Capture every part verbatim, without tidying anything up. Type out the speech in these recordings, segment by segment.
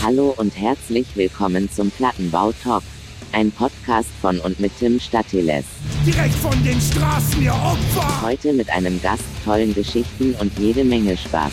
Hallo und herzlich willkommen zum Plattenbau-Talk. Ein Podcast von und mit Tim Statiles. Direkt von den Straßen, ihr Opfer! Heute mit einem Gast, tollen Geschichten und jede Menge Spaß.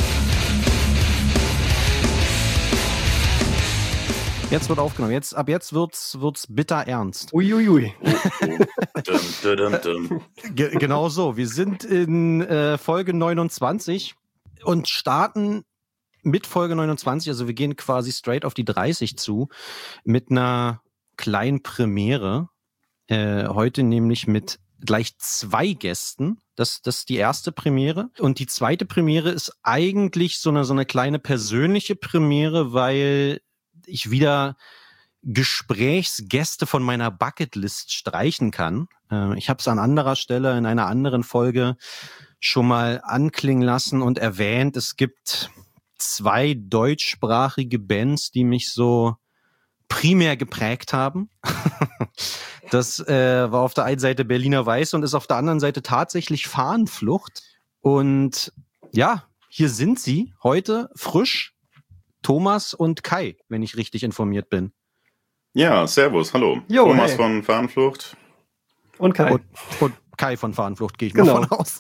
Jetzt wird aufgenommen. Jetzt, ab jetzt wird's, wird's bitter ernst. Uiuiui. dum, dum, dum. Ge- genau so. Wir sind in äh, Folge neunundzwanzig und starten mit Folge neunundzwanzig. Also wir gehen quasi straight auf die dreißig zu mit einer kleinen Premiere. Äh, heute nämlich mit gleich zwei Gästen. Das, das ist die erste Premiere. Und die zweite Premiere ist eigentlich so eine, so eine kleine persönliche Premiere, weil ich wieder Gesprächsgäste von meiner Bucketlist streichen kann. Äh, ich habe es an anderer Stelle in einer anderen Folge schon mal anklingen lassen und erwähnt. Es gibt zwei deutschsprachige Bands, die mich so primär geprägt haben. Das äh, war auf der einen Seite Berliner Weiß und ist auf der anderen Seite tatsächlich Fahnenflucht. Und ja, hier sind sie heute frisch. Thomas und Kai, wenn ich richtig informiert bin. Ja, servus, hallo. Jo, Thomas hey. von Fahnenflucht. Und Kai. Und, und Kai von Fahnenflucht, gehe ich Genau. mal von aus.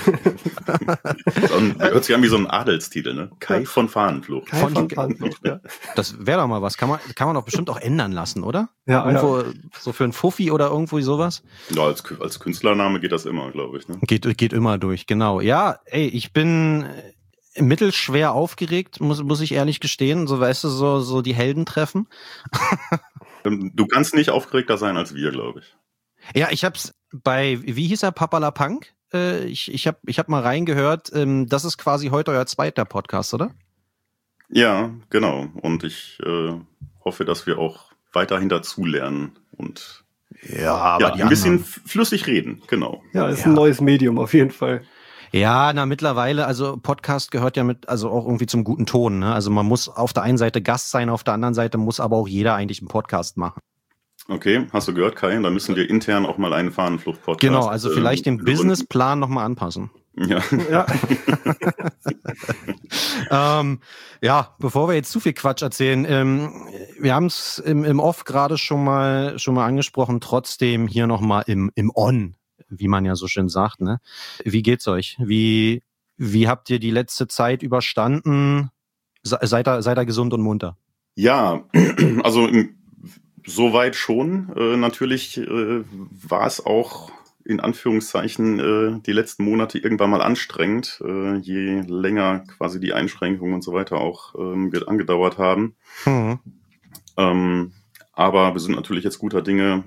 Und hört sich an wie so ein Adelstitel, ne? Kai von Fahnenflucht. Kai von- von Fahnenflucht, ja. Das wäre doch mal was. Kann man, kann man doch bestimmt auch ändern lassen, oder? Ja, Irgendwo, ja. so für einen Fuffi oder irgendwo sowas. Ja, als, als Künstlername geht das immer, glaube ich. Ne? Geht, geht immer durch, genau. Ja, ey, ich bin mittelschwer aufgeregt, muss, muss ich ehrlich gestehen. So, weißt du, so, so die Helden treffen. Du kannst nicht aufgeregter sein als wir, glaube ich. Ja, ich hab's bei, wie hieß er, Papala Punk? Äh, ich, ich hab, ich hab mal reingehört. Ähm, das ist quasi heute euer zweiter Podcast, oder? Ja, genau. Und ich äh, hoffe, dass wir auch weiterhin dazulernen und Ja, aber ja, ein bisschen f- flüssig reden, genau. Ja, ist Ja. ein neues Medium auf jeden Fall. Ja, na mittlerweile, also Podcast gehört ja mit, also auch irgendwie zum guten Ton, ne? Also man muss auf der einen Seite Gast sein, auf der anderen Seite muss aber auch jeder eigentlich einen Podcast machen. Okay, hast du gehört, Kai? Da müssen wir intern auch mal einen Fahnenflucht-Podcast. Genau, also vielleicht den ähm, Businessplan nochmal anpassen. Ja. Ja, ähm, ja, bevor wir jetzt zu viel Quatsch erzählen, ähm, wir haben es im, im Off gerade schon mal schon mal angesprochen, trotzdem hier nochmal im, im On, wie man ja so schön sagt, ne? Wie geht's euch? Wie, wie habt ihr die letzte Zeit überstanden? Se- Seid ihr, seid ihr gesund und munter? Ja, also im, soweit schon. Äh, natürlich äh, war es auch in Anführungszeichen äh, die letzten Monate irgendwann mal anstrengend, äh, je länger quasi die Einschränkungen und so weiter auch ähm, ge- angedauert haben. Mhm. Ähm, aber wir sind natürlich jetzt guter Dinge,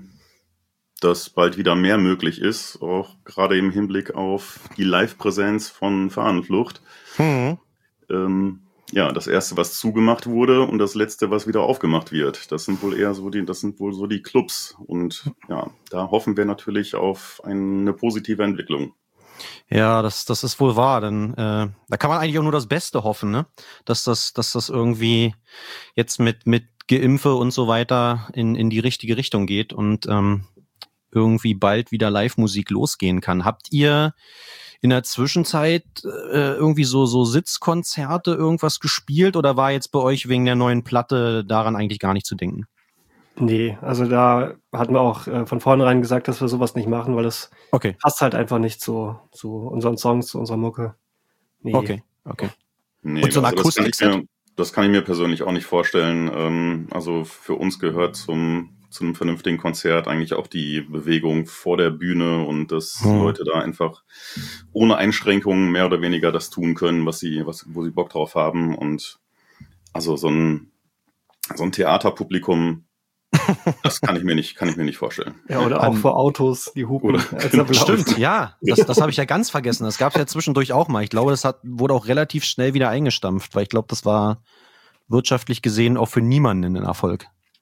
dass bald wieder mehr möglich ist, auch gerade im Hinblick auf die Live-Präsenz von Fahnenflucht. Mhm. Ähm, ja, das erste, was zugemacht wurde und das letzte, was wieder aufgemacht wird. Das sind wohl eher so die, das sind wohl so die Clubs. Und ja, da hoffen wir natürlich auf eine positive Entwicklung. Ja, das, das ist wohl wahr, denn äh, da kann man eigentlich auch nur das Beste hoffen, ne? Dass das, dass das irgendwie jetzt mit mit Geimpfe und so weiter in in die richtige Richtung geht und ähm, irgendwie bald wieder Live-Musik losgehen kann. Habt ihr in der Zwischenzeit äh, irgendwie so so Sitzkonzerte irgendwas gespielt oder war jetzt bei euch wegen der neuen Platte daran eigentlich gar nicht zu denken? nee, also da hatten wir auch äh, von vornherein gesagt, dass wir sowas nicht machen, weil das Okay, passt halt einfach nicht zu, zu unseren Songs, zu unserer Mucke. Nee. okay, okay. Nee, Und so ein also das kann ich Akustikset? mir, das kann ich mir persönlich auch nicht vorstellen. Ähm, also für uns gehört zum, zu einem vernünftigen Konzert eigentlich auch die Bewegung vor der Bühne und dass Hm. Leute da einfach ohne Einschränkungen mehr oder weniger das tun können, was sie, was, wo sie Bock drauf haben. Und also so ein, so ein Theaterpublikum, das kann ich mir nicht, kann ich mir nicht vorstellen. Ja, oder auch An- vor Autos, die hupen. Oder- als Applaus. Stimmt, ja. Das, das habe ich ja ganz vergessen. Das gab es ja zwischendurch auch mal. Ich glaube, das hat, wurde auch relativ schnell wieder eingestampft, weil ich glaube, das war wirtschaftlich gesehen auch für niemanden ein Erfolg.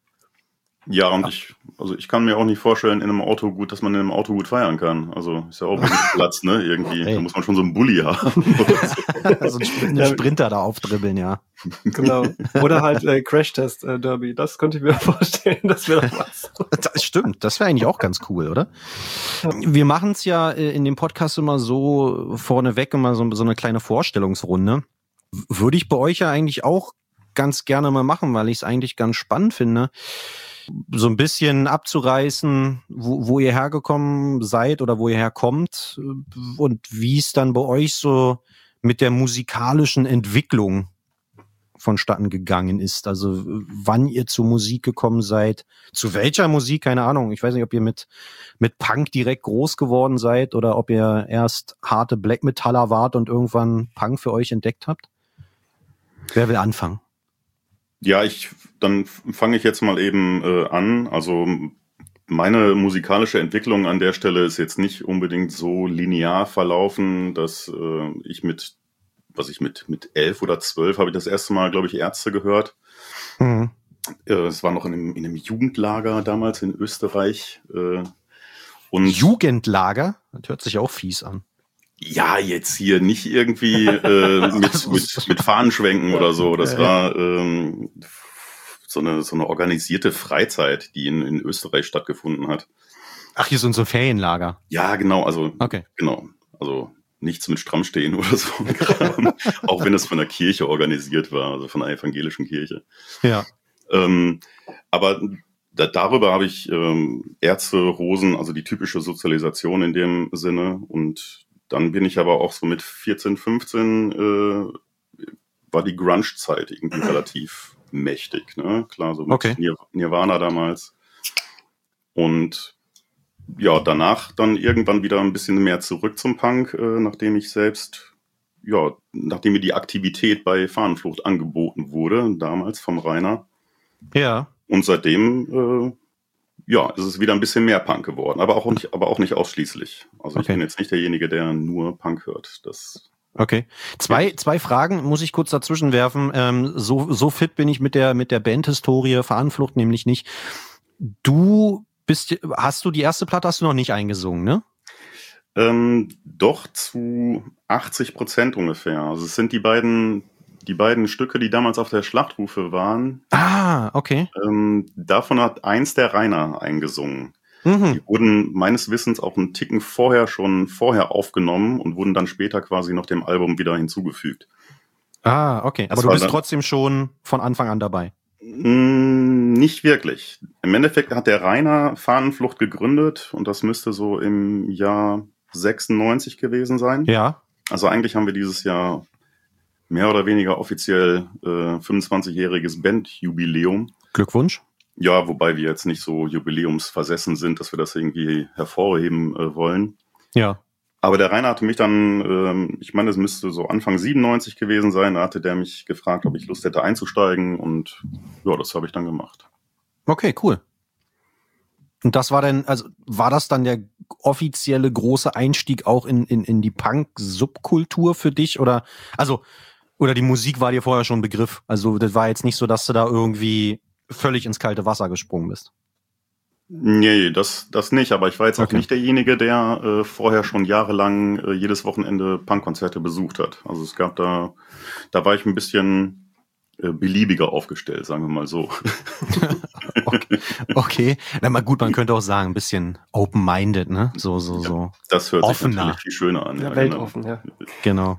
Ja, und ich, also ich kann mir auch nicht vorstellen, in einem Auto gut, dass man in einem Auto gut feiern kann. Also ist ja auch wenig Platz, ne? Irgendwie. Hey. Da muss man schon so einen Bulli haben. Oder so. so ein Spr- eine Sprinter da aufdribbeln, ja. Genau. Oder halt äh, Crash-Test-Derby. Das könnte ich mir vorstellen, das wäre doch was. Das stimmt, das wäre eigentlich auch ganz cool, oder? Wir machen es ja äh, in dem Podcast immer so vorneweg immer so, so eine kleine Vorstellungsrunde. W- Würde ich bei euch ja eigentlich auch ganz gerne mal machen, weil ich es eigentlich ganz spannend finde, so ein bisschen abzureißen, wo, wo ihr hergekommen seid oder wo ihr herkommt und wie es dann bei euch so mit der musikalischen Entwicklung vonstatten gegangen ist. Also wann ihr zur Musik gekommen seid, zu welcher Musik, keine Ahnung. Ich weiß nicht, ob ihr mit mit Punk direkt groß geworden seid oder ob ihr erst harte Black Metaller wart und irgendwann Punk für euch entdeckt habt. Wer will anfangen? Ja, ich dann fange ich jetzt mal eben äh, an. Also meine musikalische Entwicklung an der Stelle ist jetzt nicht unbedingt so linear verlaufen, dass äh, ich mit, was ich mit mit elf oder zwölf habe ich das erste Mal, glaube ich, Ärzte gehört. Mhm. Äh, es war noch in einem, in einem Jugendlager damals in Österreich. Äh, und Jugendlager? Das hört sich auch fies an. Ja, jetzt hier nicht irgendwie äh, mit, mit, mit Fahnenschwenken oder so. Das war ähm, so eine so eine organisierte Freizeit, die in, in Österreich stattgefunden hat. Ach, hier sind so Ferienlager. Ja, genau. Also okay. Genau. Also nichts mit Strammstehen oder so. Auch wenn es von der Kirche organisiert war, also von der evangelischen Kirche. Ja. Ähm, aber da, darüber habe ich ähm, Ärzte, Rosen, also die typische Sozialisation in dem Sinne. Und dann bin ich aber auch so mit vierzehn, fünfzehn äh, war die Grunge-Zeit irgendwie relativ mächtig, ne? Klar, so mit okay. Nir- Nirvana damals. Und ja, danach dann irgendwann wieder ein bisschen mehr zurück zum Punk, äh, nachdem ich selbst, ja, nachdem mir die Aktivität bei Fahnenflucht angeboten wurde, damals vom Rainer. Ja. Und seitdem, äh, ja, ist es wieder ein bisschen mehr Punk geworden, aber auch nicht, aber auch nicht ausschließlich. Also okay. Ich bin jetzt nicht derjenige, der nur Punk hört. Das okay. Zwei, ja. zwei Fragen muss ich kurz dazwischen werfen. Ähm, so, so fit bin ich mit der, mit der Bandhistorie Fahnenflucht nämlich nicht. Du bist, hast du die erste Platte hast du noch nicht eingesungen, ne? Ähm, doch zu achtzig Prozent ungefähr. Also es sind die beiden, die beiden Stücke, die damals auf der Schlachtrufe waren. Ah, okay. Ähm, davon hat eins der Rainer eingesungen. Mhm. Die wurden meines Wissens auch einen Ticken vorher schon vorher aufgenommen und wurden dann später quasi noch dem Album wieder hinzugefügt. Ah, okay. Das Aber du bist dann trotzdem schon von Anfang an dabei. Nicht wirklich. Im Endeffekt hat der Rainer Fahnenflucht gegründet und das müsste so im Jahr sechsundneunzig gewesen sein. Ja. Also eigentlich haben wir dieses Jahr mehr oder weniger offiziell äh, fünfundzwanzigjähriges Bandjubiläum. Glückwunsch. Ja, wobei wir jetzt nicht so jubiläumsversessen sind, dass wir das irgendwie hervorheben äh, wollen. Ja. Aber der Rainer hatte mich dann, ähm, ich meine, es müsste so Anfang siebenundneunzig gewesen sein, da hatte der mich gefragt, ob ich Lust hätte einzusteigen und ja, das habe ich dann gemacht. Okay, cool. Und das war dann, also war das dann der offizielle große Einstieg auch in, in, in die Punk-Subkultur für dich oder, also, oder die Musik war dir vorher schon ein Begriff? Also das war jetzt nicht so, dass du da irgendwie völlig ins kalte Wasser gesprungen bist? Nee, das, das nicht, aber ich war jetzt okay. auch nicht derjenige, der äh, vorher schon jahrelang äh, jedes Wochenende Punkkonzerte besucht hat. Also es gab da, da war ich ein bisschen äh, beliebiger aufgestellt, sagen wir mal so. okay. okay. Na mal gut, man könnte auch sagen, ein bisschen open-minded, ne? So, so, so. Ja, das hört offener. sich natürlich viel schöner an. Ja, ja, weltoffen, genau. ja. Genau.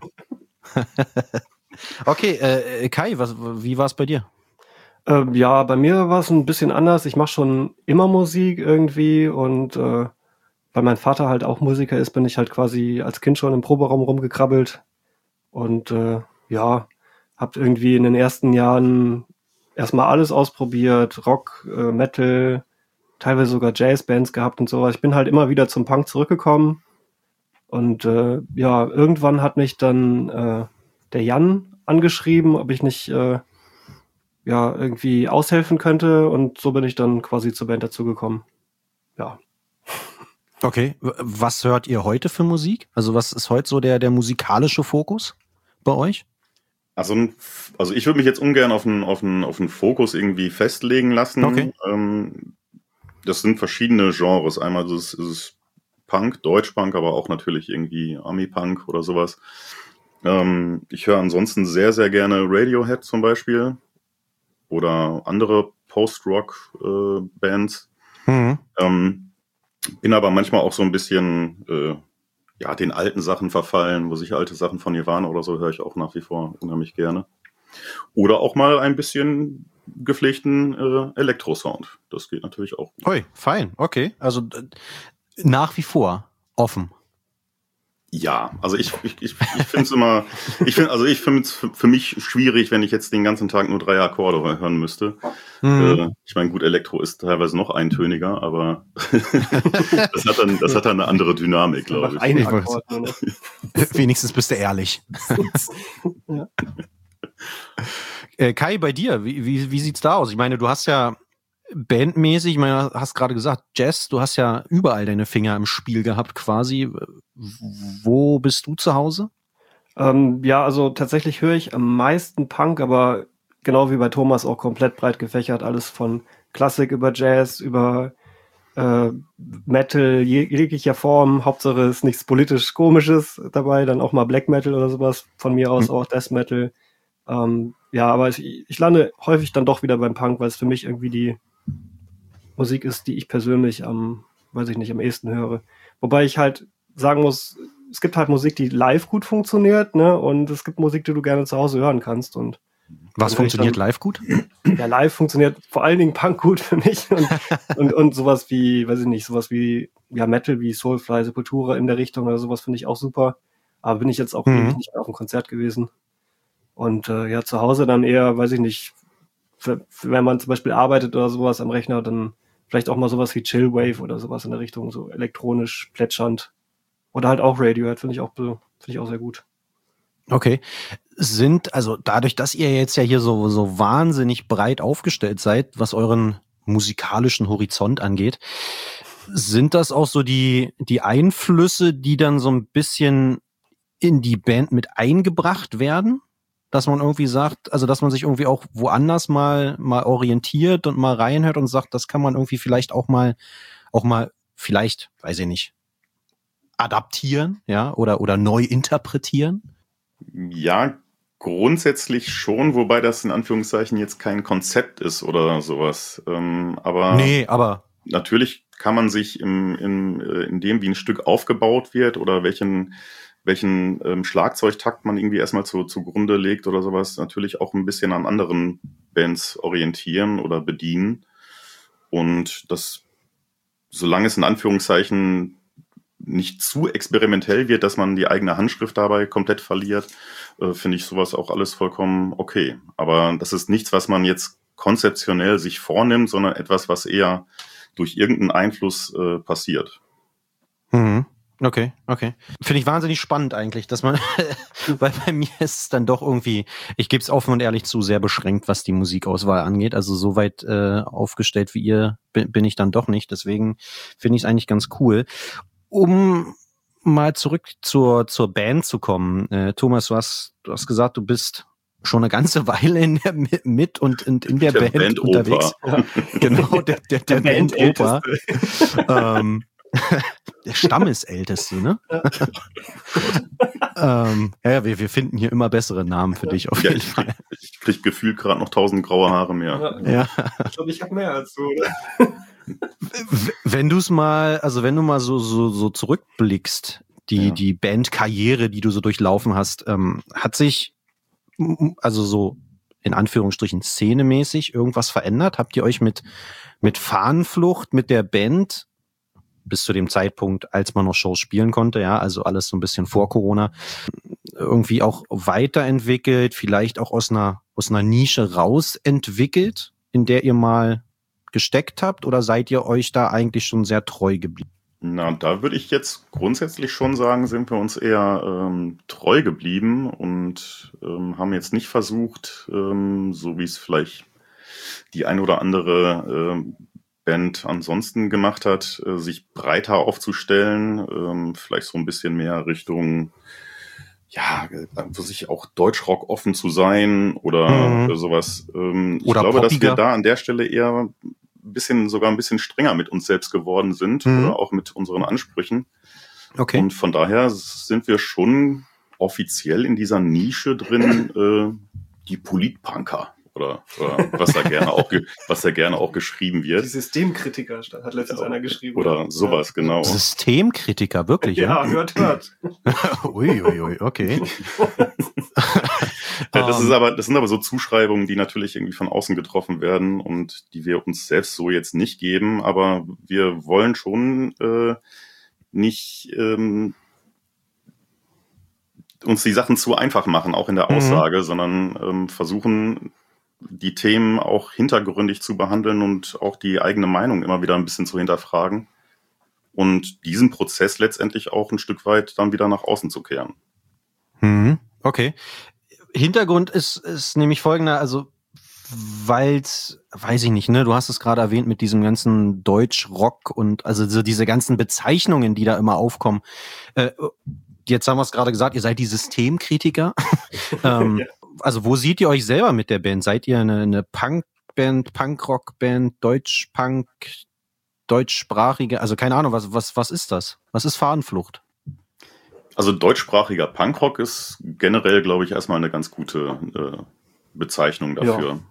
Okay, äh, Kai, was, wie war es bei dir? Ähm, ja, bei mir war es ein bisschen anders. Ich mache schon immer Musik irgendwie und äh, weil mein Vater halt auch Musiker ist, bin ich halt quasi als Kind schon im Proberaum rumgekrabbelt und äh, ja, hab irgendwie in den ersten Jahren erstmal alles ausprobiert, Rock, äh, Metal, teilweise sogar Jazzbands gehabt und sowas. Ich bin halt immer wieder zum Punk zurückgekommen und äh, ja, irgendwann hat mich dann äh, der Jan angeschrieben, ob ich nicht äh, ja, irgendwie aushelfen könnte und so bin ich dann quasi zur Band dazugekommen. Ja. Okay, was hört ihr heute für Musik? Also was ist heute so der, der musikalische Fokus bei euch? Also, also ich würde mich jetzt ungern auf einen, auf einen, auf einen Fokus irgendwie festlegen lassen. Okay. Ähm, das sind verschiedene Genres. Einmal ist es, ist es Punk, Deutschpunk, aber auch natürlich irgendwie Ami-Punk oder sowas. Ähm, ich höre ansonsten sehr, sehr gerne Radiohead zum Beispiel. Oder andere Post-Rock-Bands. Äh, mhm. ähm, bin aber manchmal auch so ein bisschen äh, ja den alten Sachen verfallen, wo sich alte Sachen von Nirvana oder so höre ich auch nach wie vor unheimlich gerne. Oder auch mal ein bisschen gepflegten äh, Elektrosound. Das geht natürlich auch gut. Ui, fein, okay. Also äh, nach wie vor offen. Ja, also ich ich ich, ich finde es immer, ich finde also ich finde es für, für mich schwierig, wenn ich jetzt den ganzen Tag nur drei Akkorde hören müsste. Mhm. Äh, ich meine, gut, Elektro ist teilweise noch eintöniger, aber das hat dann das hat dann eine andere Dynamik, glaube ich. Ein Akkord, wenigstens bist du ehrlich. Ja. äh, Kai, bei dir, wie, wie, wie sieht's da aus? Ich meine, du hast ja bandmäßig, ich meine, du hast gerade gesagt, Jazz, du hast ja überall deine Finger im Spiel gehabt quasi. Wo bist du zu Hause? Ähm, ja, also tatsächlich höre ich am meisten Punk, aber genau wie bei Thomas auch komplett breit gefächert. Alles von Klassik über Jazz, über äh, Metal jeglicher Form. Hauptsache ist nichts politisch Komisches dabei, dann auch mal Black Metal oder sowas. Von mir aus mhm. auch Death Metal. Ähm, ja, aber ich, ich lande häufig dann doch wieder beim Punk, weil es für mich irgendwie die Musik ist, die ich persönlich am, weiß ich nicht, am ehesten höre. Wobei ich halt sagen muss, es gibt halt Musik, die live gut funktioniert, ne? Und es gibt Musik, die du gerne zu Hause hören kannst. Und was funktioniert dann live gut? Ja, live funktioniert vor allen Dingen Punk gut für mich. Und, und, und sowas wie, weiß ich nicht, sowas wie ja Metal, wie Soulfly, Sepultura in der Richtung oder sowas finde ich auch super. Aber bin ich jetzt auch mhm. nicht mehr auf dem Konzert gewesen. Und äh, ja, zu Hause dann eher, weiß ich nicht, für, für, wenn man zum Beispiel arbeitet oder sowas am Rechner, dann vielleicht auch mal sowas wie Chillwave oder sowas in der Richtung, so elektronisch, plätschernd. Oder halt auch Radiohead, finde ich auch, finde ich auch sehr gut. Okay. Sind, also dadurch, dass ihr jetzt ja hier so, so wahnsinnig breit aufgestellt seid, was euren musikalischen Horizont angeht, sind das auch so die, die Einflüsse, die dann so ein bisschen in die Band mit eingebracht werden? Dass man irgendwie sagt, also dass man sich irgendwie auch woanders mal mal orientiert und mal reinhört und sagt, das kann man irgendwie vielleicht auch mal auch mal vielleicht, weiß ich nicht, adaptieren, ja, oder oder neu interpretieren? Ja, grundsätzlich schon, wobei das in Anführungszeichen jetzt kein Konzept ist oder sowas. Ähm, aber nee, aber natürlich kann man sich im, im, in dem, wie ein Stück aufgebaut wird oder welchen welchen ähm, Schlagzeugtakt man irgendwie erstmal zu, zugrunde legt oder sowas, natürlich auch ein bisschen an anderen Bands orientieren oder bedienen. Und das, solange es in Anführungszeichen nicht zu experimentell wird, dass man die eigene Handschrift dabei komplett verliert, äh, finde ich sowas auch alles vollkommen okay. Aber das ist nichts, was man jetzt konzeptionell sich vornimmt, sondern etwas, was eher durch irgendeinen Einfluss äh, passiert. Mhm. Okay, okay. Finde ich wahnsinnig spannend eigentlich, dass man, weil bei mir ist es dann doch irgendwie, ich gebe es offen und ehrlich zu, sehr beschränkt, was die Musikauswahl angeht. Also so weit äh, aufgestellt wie ihr bin, bin ich dann doch nicht. Deswegen finde ich es eigentlich ganz cool. Um mal zurück zur zur Band zu kommen. Äh, Thomas, du hast, du hast gesagt, du bist schon eine ganze Weile in der, mit und in, in der, der Band, Band unterwegs. Ja. Genau, der, der, der, der Band Opa. ähm, der Stammesälteste, ne? ähm, ja, wir, wir finden hier immer bessere Namen für dich auf ja, jeden ich Fall. Krieg, ich krieg gefühlt gerade noch tausend graue Haare mehr. Ja. ja. Ich glaube, ich habe mehr als du, oder? Wenn du es mal, also wenn du mal so so so zurückblickst, die ja. die Bandkarriere, die du so durchlaufen hast, ähm, hat sich also so in Anführungsstrichen szenemäßig irgendwas verändert? Habt ihr euch mit mit Fahnenflucht mit der Band bis zu dem Zeitpunkt, als man noch Shows spielen konnte, ja, also alles so ein bisschen vor Corona, irgendwie auch weiterentwickelt, vielleicht auch aus einer aus einer Nische rausentwickelt, in der ihr mal gesteckt habt, oder seid ihr euch da eigentlich schon sehr treu geblieben? Na, da würde ich jetzt grundsätzlich schon sagen, sind wir uns eher ähm, treu geblieben und ähm, haben jetzt nicht versucht, ähm, so wie es vielleicht die ein oder andere ähm, Band ansonsten gemacht hat, äh, sich breiter aufzustellen, ähm, vielleicht so ein bisschen mehr Richtung, ja, für sich auch Deutschrock offen zu sein oder mhm. sowas. Ähm, ich oder glaube, poppiger. Dass wir da an der Stelle eher ein bisschen, sogar ein bisschen strenger mit uns selbst geworden sind mhm. oder auch mit unseren Ansprüchen. Okay. Und von daher sind wir schon offiziell in dieser Nische drin, äh, die Politpunker. Oder, oder was da gerne auch ge- was da gerne auch geschrieben wird. Die Systemkritiker hat letztens ja, einer geschrieben. Oder sowas, ja. Genau. Systemkritiker, wirklich? Ja, ja? hört, hört. Uiuiui, ui, okay. Ja, das Ähm, ist aber, das sind aber so Zuschreibungen, die natürlich irgendwie von außen getroffen werden und die wir uns selbst so jetzt nicht geben, aber wir wollen schon äh, nicht ähm, uns die Sachen zu einfach machen, auch in der Aussage, mhm. sondern ähm, versuchen, die Themen auch hintergründig zu behandeln und auch die eigene Meinung immer wieder ein bisschen zu hinterfragen und diesen Prozess letztendlich auch ein Stück weit dann wieder nach außen zu kehren. Mhm. Okay. Hintergrund ist, ist nämlich folgender, also weil's, weiß ich nicht, ne, du hast es gerade erwähnt mit diesem ganzen Deutsch-Rock und also so diese ganzen Bezeichnungen, die da immer aufkommen. Äh, jetzt haben wir es gerade gesagt, ihr seid die Systemkritiker. ähm, ja. Also wo seht ihr euch selber mit der Band? Seid ihr eine, eine Punk-Band, Punk-Rock-Band, Deutsch-Punk, deutschsprachige, also keine Ahnung, was, was, was ist das? Was ist Fahnenflucht? Also deutschsprachiger Punkrock ist generell, glaube ich, erstmal eine ganz gute äh, Bezeichnung dafür. Ja.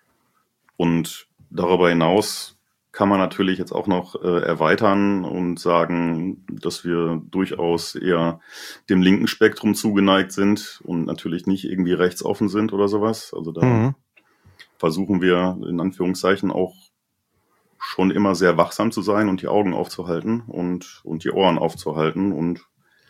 Und darüber hinaus kann man natürlich jetzt auch noch äh, erweitern und sagen, dass wir durchaus eher dem linken Spektrum zugeneigt sind und natürlich nicht irgendwie rechtsoffen sind oder sowas. Also da mhm. versuchen wir in Anführungszeichen auch schon immer sehr wachsam zu sein und die Augen aufzuhalten und, und die Ohren aufzuhalten und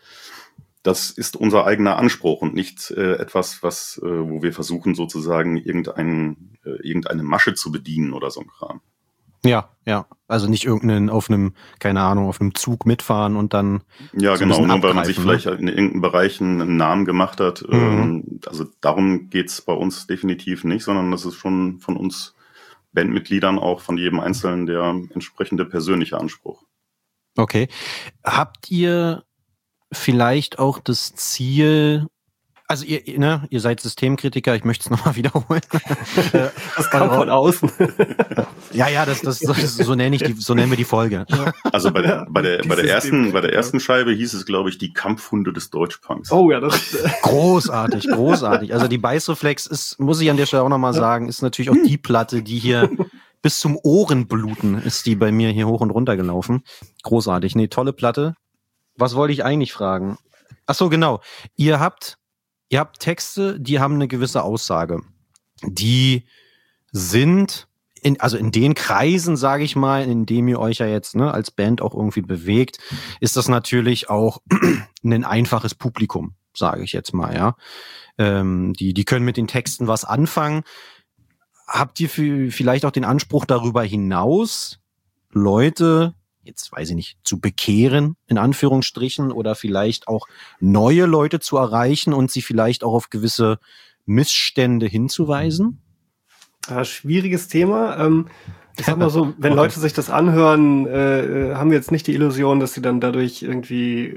das ist unser eigener Anspruch und nicht äh, etwas, was, äh, wo wir versuchen sozusagen irgendein, äh, irgendeine Masche zu bedienen oder so ein Kram. Ja, ja. Also nicht irgendeinen auf einem, keine Ahnung, auf einem Zug mitfahren und dann. Ja, so genau, nur weil man sich ne? vielleicht in irgendeinem Bereich einen Namen gemacht hat. Mhm. Ähm, also darum geht's bei uns definitiv nicht, sondern das ist schon von uns Bandmitgliedern auch von jedem Einzelnen der entsprechende persönliche Anspruch. Okay. Habt ihr vielleicht auch das Ziel, also ihr, ne, ihr seid Systemkritiker, ich möchte es nochmal wiederholen. Das kam von außen. Ja, ja, das, das, das so nenne ich die, so nennen wir die Folge. Also bei der, bei der, bei der ersten, bei der ersten Scheibe hieß es, glaube ich, die Kampfhunde des Deutschpunks. Oh ja, das großartig, großartig. Also die Beißreflex ist, muss ich an der Stelle auch nochmal sagen, ist natürlich auch die Platte, die hier bis zum Ohrenbluten ist die bei mir hier hoch und runter gelaufen. Großartig, nee, tolle Platte. Was wollte ich eigentlich fragen? Ach so, genau. Ihr habt, ihr habt Texte, die haben eine gewisse Aussage. Die sind, in, also in den Kreisen, sage ich mal, in dem ihr euch ja jetzt ne, als Band auch irgendwie bewegt, ist das natürlich auch ein einfaches Publikum, sage ich jetzt mal, ja. Ähm, die, die können mit den Texten was anfangen. Habt ihr vielleicht auch den Anspruch darüber hinaus, Leute, jetzt weiß ich nicht, zu bekehren, in Anführungsstrichen, oder vielleicht auch neue Leute zu erreichen und sie vielleicht auch auf gewisse Missstände hinzuweisen? Ja, schwieriges Thema. Ähm, ich sag mal so, wenn okay. Leute sich das anhören, äh, haben wir jetzt nicht die Illusion, dass sie dann dadurch irgendwie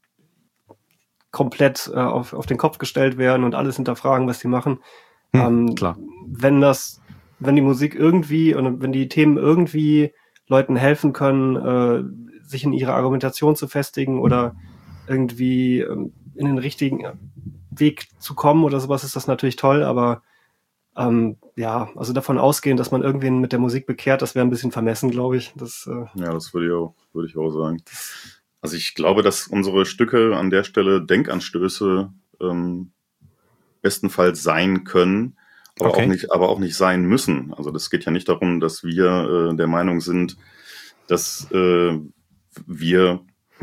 komplett äh, auf, auf den Kopf gestellt werden und alles hinterfragen, was sie machen. Hm, ähm, klar. Wenn das, wenn die Musik irgendwie und wenn die Themen irgendwie Leuten helfen können, äh, sich in ihrer Argumentation zu festigen oder irgendwie ähm, in den richtigen Weg zu kommen oder sowas, ist das natürlich toll, aber ähm, ja, also davon ausgehen, dass man irgendwen mit der Musik bekehrt, das wäre ein bisschen vermessen, glaube ich. Das, äh, ja, das würde ich auch, würde ich auch sagen. Also ich glaube, dass unsere Stücke an der Stelle Denkanstöße ähm, bestenfalls sein können, aber okay. auch nicht, aber auch nicht sein müssen. Also das geht ja nicht darum, dass wir äh, der Meinung sind, dass äh, wir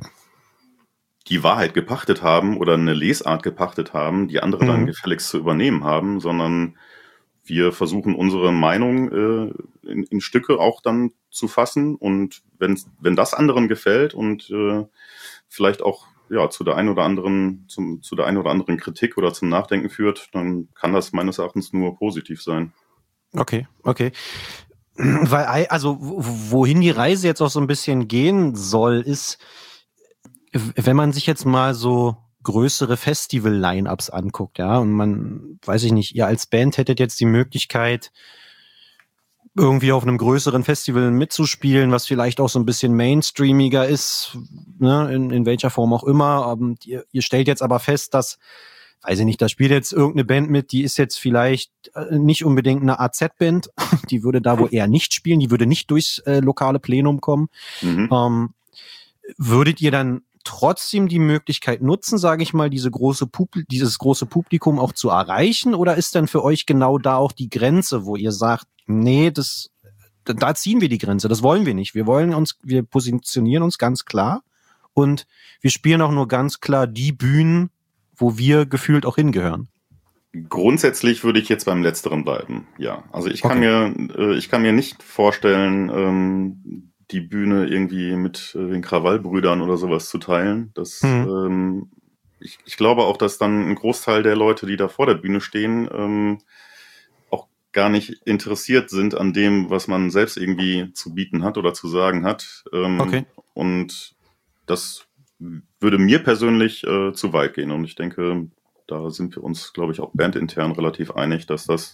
die Wahrheit gepachtet haben oder eine Lesart gepachtet haben, die andere mhm. dann gefälligst zu übernehmen haben, sondern wir versuchen unsere Meinung äh, in, in Stücke auch dann zu fassen und wenn wenn das anderen gefällt und äh, vielleicht auch ja zu der einen oder anderen zum zu der einen oder anderen Kritik oder zum Nachdenken führt, dann kann das meines Erachtens nur positiv sein. Okay, okay. Weil also wohin die Reise jetzt auch so ein bisschen gehen soll, ist, wenn man sich jetzt mal so größere Festival-Line-Ups anguckt, ja, und man, weiß ich nicht, ihr als Band hättet jetzt die Möglichkeit, irgendwie auf einem größeren Festival mitzuspielen, was vielleicht auch so ein bisschen mainstreamiger ist, ne, in, in welcher Form auch immer. Und ihr, ihr stellt jetzt aber fest, dass, weiß ich nicht, da spielt jetzt irgendeine Band mit, die ist jetzt vielleicht nicht unbedingt eine A Z-Band, die würde da wohl eher nicht spielen, die würde nicht durchs äh, lokale Plenum kommen. Mhm. Ähm, würdet ihr dann trotzdem die Möglichkeit nutzen, sage ich mal, diese große Publi- dieses große Publikum auch zu erreichen? Oder ist denn für euch genau da auch die Grenze, wo ihr sagt, nee, das, da ziehen wir die Grenze, das wollen wir nicht. Wir wollen uns, wir positionieren uns ganz klar und wir spielen auch nur ganz klar die Bühnen, wo wir gefühlt auch hingehören. Grundsätzlich würde ich jetzt beim Letzteren bleiben, ja. Also ich kann okay. mir, äh, ich kann mir nicht vorstellen, ähm, die Bühne irgendwie mit äh, den Krawallbrüdern oder sowas zu teilen. Das, mhm. ähm, ich, ich glaube auch, dass dann ein Großteil der Leute, die da vor der Bühne stehen, ähm, auch gar nicht interessiert sind an dem, was man selbst irgendwie zu bieten hat oder zu sagen hat. Ähm, okay. Und das würde mir persönlich äh, zu weit gehen. Und ich denke, da sind wir uns, glaube ich, auch bandintern relativ einig, dass das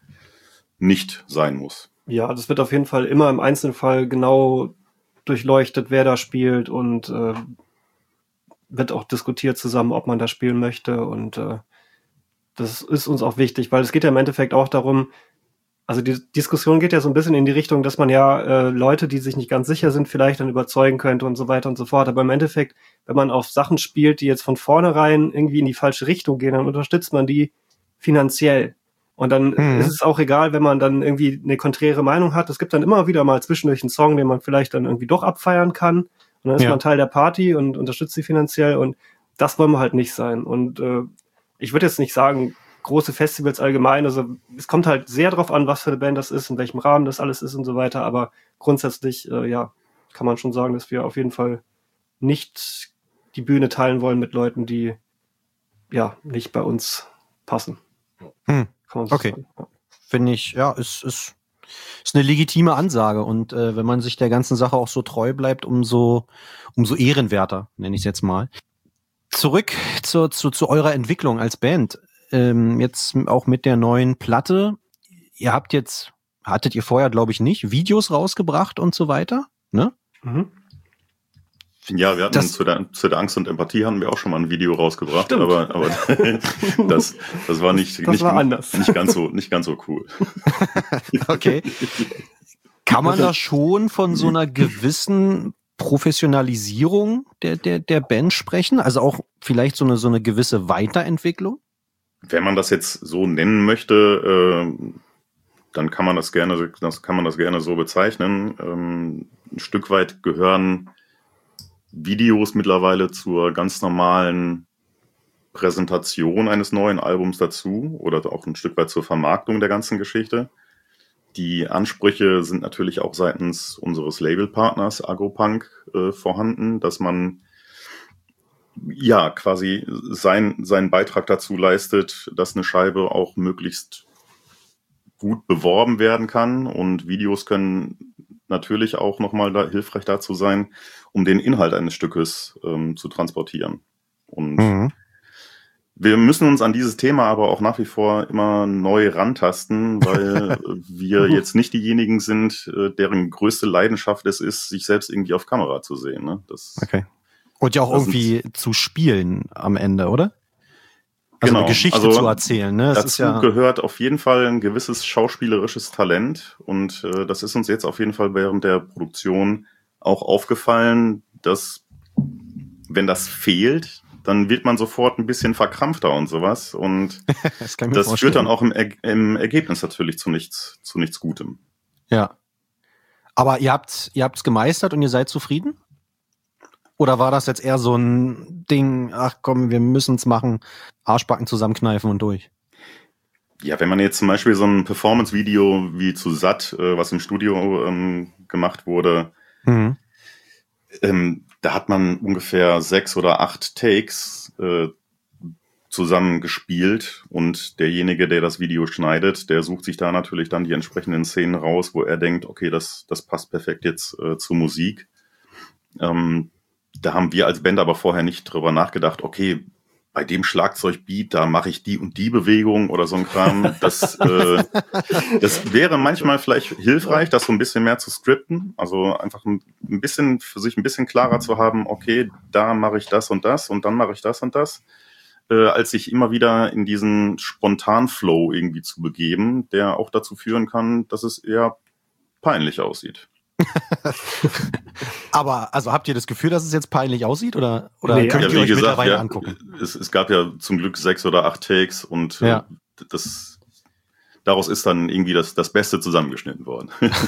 nicht sein muss. Ja, das wird auf jeden Fall immer im Einzelfall genau durchleuchtet, wer da spielt und äh, wird auch diskutiert zusammen, ob man da spielen möchte und äh, das ist uns auch wichtig, weil es geht ja im Endeffekt auch darum, also die Diskussion geht ja so ein bisschen in die Richtung, dass man ja äh, Leute, die sich nicht ganz sicher sind, vielleicht dann überzeugen könnte und so weiter und so fort, aber im Endeffekt, wenn man auf Sachen spielt, die jetzt von vornherein irgendwie in die falsche Richtung gehen, dann unterstützt man die finanziell. Und dann mhm. ist es auch egal, wenn man dann irgendwie eine konträre Meinung hat. Es gibt dann immer wieder mal zwischendurch einen Song, den man vielleicht dann irgendwie doch abfeiern kann. Und dann ist ja. man Teil der Party und unterstützt sie finanziell. Und das wollen wir halt nicht sein. Und äh, ich würde jetzt nicht sagen, große Festivals allgemein. Also es kommt halt sehr drauf an, was für eine Band das ist, in welchem Rahmen das alles ist und so weiter. Aber grundsätzlich, äh, ja, kann man schon sagen, dass wir auf jeden Fall nicht die Bühne teilen wollen mit Leuten, die ja nicht bei uns passen. Hm. Okay, ja. Finde ich, ja, ist, ist, ist eine legitime Ansage und äh, wenn man sich der ganzen Sache auch so treu bleibt, umso, umso ehrenwerter, nenne ich es jetzt mal. Zurück zu, zu, zu eurer Entwicklung als Band, ähm, jetzt auch mit der neuen Platte. Ihr habt jetzt, hattet ihr vorher, glaube ich, nicht, Videos rausgebracht und so weiter, ne? Mhm. Ja, wir hatten das, zu, der, zu der Angst und Empathie haben wir auch schon mal ein Video rausgebracht, stimmt. aber, aber das, das war nicht, das nicht, war anders. nicht ganz so, nicht ganz so cool. Okay. Kann man da schon von so einer gewissen Professionalisierung der, der, der Band sprechen? Also auch vielleicht so eine, so eine gewisse Weiterentwicklung? Wenn man das jetzt so nennen möchte, äh, dann kann man das gerne, das kann man das gerne so bezeichnen. Ähm, ein Stück weit gehören Videos mittlerweile zur ganz normalen Präsentation eines neuen Albums dazu oder auch ein Stück weit zur Vermarktung der ganzen Geschichte. Die Ansprüche sind natürlich auch seitens unseres Labelpartners Agropunk äh, vorhanden, dass man ja quasi sein, seinen Beitrag dazu leistet, dass eine Scheibe auch möglichst gut beworben werden kann und Videos können natürlich auch nochmal da hilfreich dazu sein, um den Inhalt eines Stückes ähm, zu transportieren. Und mhm. wir müssen uns an dieses Thema aber auch nach wie vor immer neu rantasten, weil wir jetzt nicht diejenigen sind, äh, deren größte Leidenschaft es ist, sich selbst irgendwie auf Kamera zu sehen. Ne? Das, okay. Und ja auch irgendwie sind, zu spielen am Ende, oder? Also genau, eine Geschichte also zu erzählen. Ne? Das dazu ist ja gehört auf jeden Fall ein gewisses schauspielerisches Talent und äh, das ist uns jetzt auf jeden Fall während der Produktion auch aufgefallen, dass wenn das fehlt, dann wird man sofort ein bisschen verkrampfter und sowas und das, das führt dann auch im, er- im Ergebnis natürlich zu nichts, zu nichts Gutem. Ja. Aber ihr habt, ihr habt's gemeistert und ihr seid zufrieden? Oder war das jetzt eher so ein Ding, ach komm, wir müssen es machen, Arschbacken zusammenkneifen und durch? Ja, wenn man jetzt zum Beispiel so ein Performance-Video wie zu Satt, äh, was im Studio ähm, gemacht wurde, mhm. ähm, da hat man ungefähr sechs oder acht Takes äh, zusammen gespielt und derjenige, der das Video schneidet, der sucht sich da natürlich dann die entsprechenden Szenen raus, wo er denkt, okay, das, das passt perfekt jetzt äh, zur Musik. Ähm, Da haben wir als Band aber vorher nicht drüber nachgedacht, okay, bei dem Schlagzeugbeat, da mache ich die und die Bewegung oder so ein Kram. Das, äh, das wäre manchmal vielleicht hilfreich, das so ein bisschen mehr zu scripten. Also einfach ein bisschen, für sich ein bisschen klarer zu haben, okay, da mache ich das und das und dann mache ich das und das, äh, als sich immer wieder in diesen Spontan-Flow irgendwie zu begeben, der auch dazu führen kann, dass es eher peinlich aussieht. Aber also habt ihr das Gefühl, dass es jetzt peinlich aussieht oder, oder Nee, könnt Ja, ihr wie euch gesagt, mittlerweile ja, angucken? es, es gab ja zum Glück sechs oder acht Takes und äh, Ja. das daraus ist dann irgendwie das, das Beste zusammengeschnitten worden.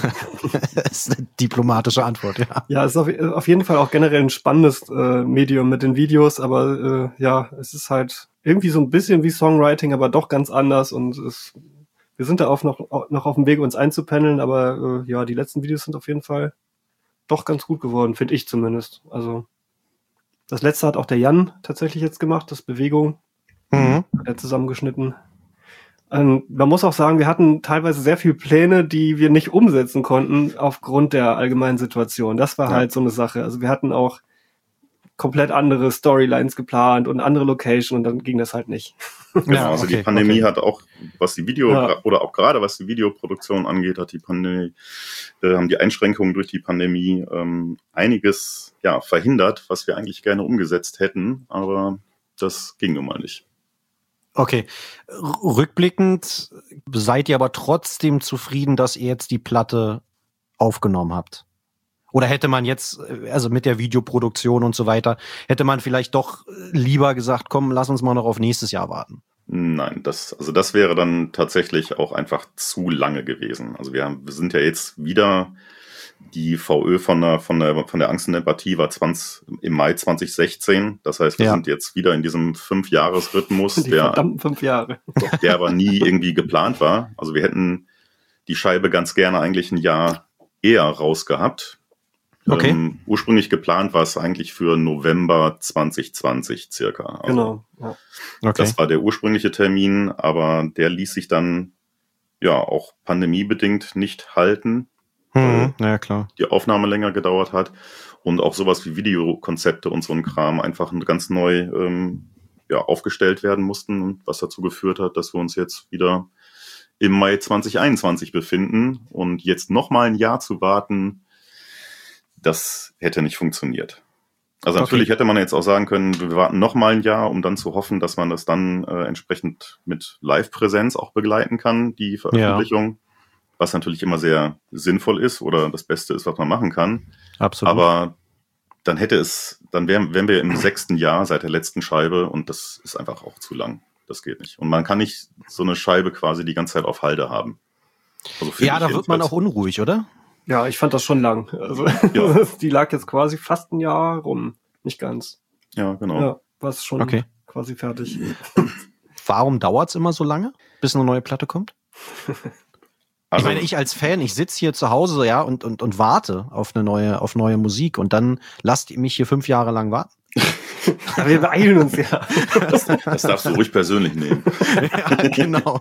Das ist eine diplomatische Antwort, ja. Ja, es ist auf, auf jeden Fall auch generell ein spannendes äh, Medium mit den Videos, aber äh, ja, es ist halt irgendwie so ein bisschen wie Songwriting, aber doch ganz anders und es, wir sind da auf noch, noch auf dem Weg, uns einzupendeln, aber äh, ja, die letzten Videos sind auf jeden Fall doch ganz gut geworden, finde ich zumindest. Also das letzte hat auch der Jan tatsächlich jetzt gemacht, das Bewegung, Mhm. hat er zusammengeschnitten. Ähm, man muss auch sagen, wir hatten teilweise sehr viele Pläne, die wir nicht umsetzen konnten aufgrund der allgemeinen Situation. Das war Ja. halt so eine Sache. Also wir hatten auch komplett andere Storylines geplant und andere Location und dann ging das halt nicht. Genau, Ja, also die okay, Pandemie okay. hat auch, was die Video, Ja. oder auch gerade was die Videoproduktion angeht, hat die Pandemie, äh, haben die Einschränkungen durch die Pandemie ähm, einiges ja, verhindert, was wir eigentlich gerne umgesetzt hätten, aber das ging nun mal nicht. Okay. R- Rückblickend seid ihr aber trotzdem zufrieden, dass ihr jetzt die Platte aufgenommen habt? Oder hätte man jetzt, äh, also mit der Videoproduktion und so weiter, hätte man vielleicht doch äh, lieber gesagt, komm, lass uns mal noch auf nächstes Jahr warten? Nein, das, also das wäre dann tatsächlich auch einfach zu lange gewesen. Also wir, haben, wir sind ja jetzt wieder, die V Ö von der, von der, von der Angst und Empathie war zwanzig, im Mai zwanzig sechzehn. Das heißt, wir Ja. sind jetzt wieder in diesem Fünf-Jahres-Rhythmus, Die der, verdammten fünf Jahre. der aber nie irgendwie geplant war. Also wir hätten die Scheibe ganz gerne eigentlich ein Jahr eher rausgehabt. Okay. Ähm, ursprünglich geplant war es eigentlich für November zwanzig zwanzig circa. Also Genau. Ja. Okay. das war der ursprüngliche Termin, aber der ließ sich dann ja auch pandemiebedingt nicht halten. Mhm. Ja, klar. Die Aufnahme länger gedauert hat und auch sowas wie Videokonzepte und so ein Kram einfach ganz neu ähm, ja, aufgestellt werden mussten, was dazu geführt hat, dass wir uns jetzt wieder im Mai zwanzig einundzwanzig befinden und jetzt nochmal ein Jahr zu warten, das hätte nicht funktioniert. Also natürlich Okay. hätte man jetzt auch sagen können, wir warten nochmal ein Jahr, um dann zu hoffen, dass man das dann äh, entsprechend mit Live-Präsenz auch begleiten kann, die Veröffentlichung, was natürlich immer sehr sinnvoll ist oder das Beste ist, was man machen kann. Absolut. Aber dann hätte es, dann wären, wären wir im sechsten Jahr seit der letzten Scheibe und das ist einfach auch zu lang. Das geht nicht. Und man kann nicht so eine Scheibe quasi die ganze Zeit auf Halde haben. Also finde ja, ich da wird man jedenfalls. auch unruhig, oder? Ja, ich fand das schon lang. Also Ja. die lag jetzt quasi fast ein Jahr rum. Nicht ganz. Ja, genau. Ja, war es schon Okay. quasi fertig. Warum dauert's immer so lange, bis eine neue Platte kommt? Also, ich meine, ich als Fan, ich sitze hier zu Hause, ja, und, und, und warte auf eine neue, auf neue Musik und dann lasst ihr mich hier fünf Jahre lang warten. Aber wir beeilen uns ja. das, das darfst du ruhig persönlich nehmen. Ja, genau.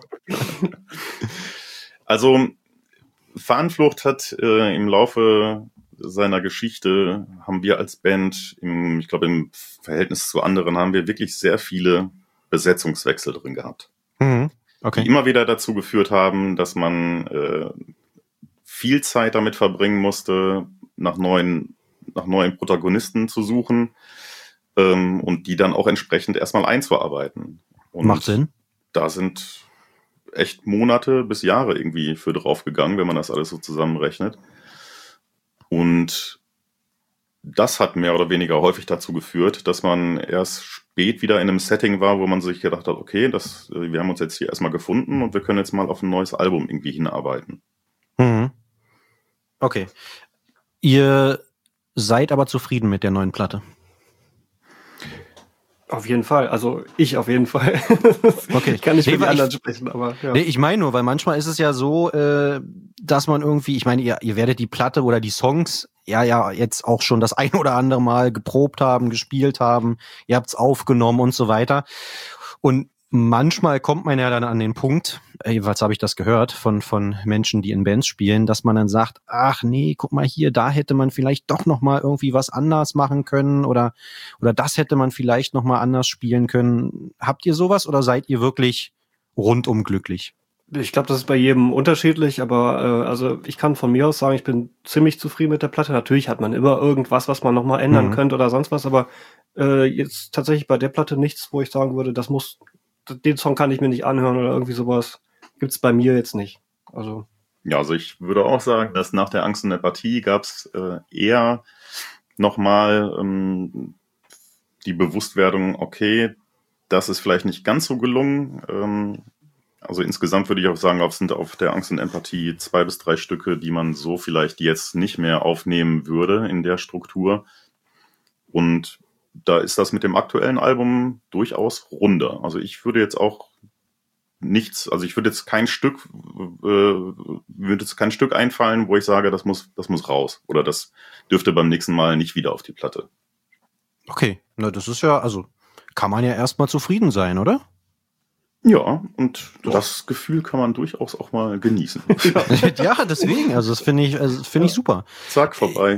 Also Fahnenflucht hat äh, im Laufe seiner Geschichte, haben wir als Band, im, ich glaube im Verhältnis zu anderen, haben wir wirklich sehr viele Besetzungswechsel drin gehabt. Mhm. Die Okay. immer wieder dazu geführt haben, dass man äh, viel Zeit damit verbringen musste, nach neuen, nach neuen Protagonisten zu suchen ähm, und die dann auch entsprechend erstmal einzuarbeiten. Und Macht Sinn. da sind echt Monate bis Jahre irgendwie für drauf gegangen, wenn man das alles so zusammenrechnet. Und das hat mehr oder weniger häufig dazu geführt, dass man erst spät wieder in einem Setting war, wo man sich gedacht hat, okay, das, wir haben uns jetzt hier erstmal gefunden und wir können jetzt mal auf ein neues Album irgendwie hinarbeiten. Mhm. Okay. Ihr seid aber zufrieden mit der neuen Platte. Auf jeden Fall. Also ich auf jeden Fall. Okay. Ich kann nicht Nee, für die weil anderen ich- sprechen, aber ja. Nee, ich meine nur, weil manchmal ist es ja so, äh, dass man irgendwie, ich meine, ihr, ihr werdet die Platte oder die Songs ja ja jetzt auch schon das ein oder andere Mal geprobt haben, gespielt haben, ihr habt's aufgenommen und so weiter. Und manchmal kommt man ja dann an den Punkt, äh, jedenfalls habe ich das gehört von von Menschen, die in Bands spielen, dass man dann sagt, ach nee, guck mal hier, da hätte man vielleicht doch noch mal irgendwie was anders machen können oder oder das hätte man vielleicht noch mal anders spielen können. Habt ihr sowas oder seid ihr wirklich rundum glücklich? Ich glaube, das ist bei jedem unterschiedlich, aber äh, also ich kann von mir aus sagen, ich bin ziemlich zufrieden mit der Platte. Natürlich hat man immer irgendwas, was man nochmal ändern Mhm. könnte oder sonst was, aber äh, jetzt tatsächlich bei der Platte nichts, wo ich sagen würde, das muss, den Song kann ich mir nicht anhören oder irgendwie sowas. Gibt's bei mir jetzt nicht. Also Ja, also ich würde auch sagen, dass nach der Angst und der Partie gab es äh, eher nochmal ähm, die Bewusstwerdung, okay, das ist vielleicht nicht ganz so gelungen. Ähm, also insgesamt würde ich auch sagen, es sind auf der Angst und Empathie zwei bis drei Stücke, die man so vielleicht jetzt nicht mehr aufnehmen würde in der Struktur. Und da ist das mit dem aktuellen Album durchaus runder. Also ich würde jetzt auch nichts, also ich würde jetzt kein Stück, äh, würde jetzt kein Stück einfallen, wo ich sage, das muss, das muss raus. Oder das dürfte beim nächsten Mal nicht wieder auf die Platte. Okay, na das ist ja, also kann man ja erstmal zufrieden sein, oder? Ja, und das Gefühl kann man durchaus auch mal genießen. Ja, deswegen, also das finde ich, also finde ich super. Zack, vorbei.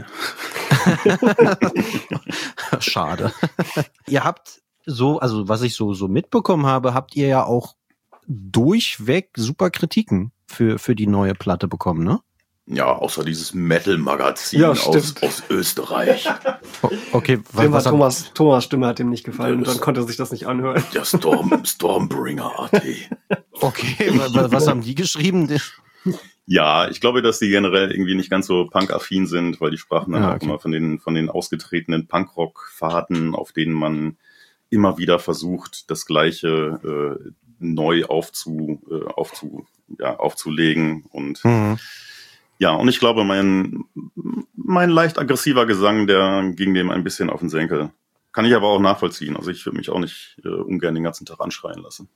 Schade. Ihr habt so, also was ich so, so mitbekommen habe, habt ihr ja auch durchweg super Kritiken für, für die neue Platte bekommen, ne? Ja, außer dieses Metal-Magazin Ja, aus, aus Österreich. O- Okay, was, Dem was hat hat, Thomas, Thomas Stimme hat ihm nicht gefallen und Das- dann konnte er sich das nicht anhören. Der Storm, Stormbringer A T. okay, wa- wa- was haben die geschrieben? Ja, ich glaube, dass die generell irgendwie nicht ganz so punk-affin sind, weil die sprachen dann Ah, auch okay. immer von den, von den ausgetretenen Punkrock-Fahrten, auf denen man immer wieder versucht, das Gleiche äh, neu aufzu, äh, aufzu, ja, aufzulegen. Und Mhm. ja, und ich glaube, mein, mein leicht aggressiver Gesang, der ging dem ein bisschen auf den Senkel. Kann ich aber auch nachvollziehen. Also ich würde mich auch nicht äh, ungern den ganzen Tag anschreien lassen.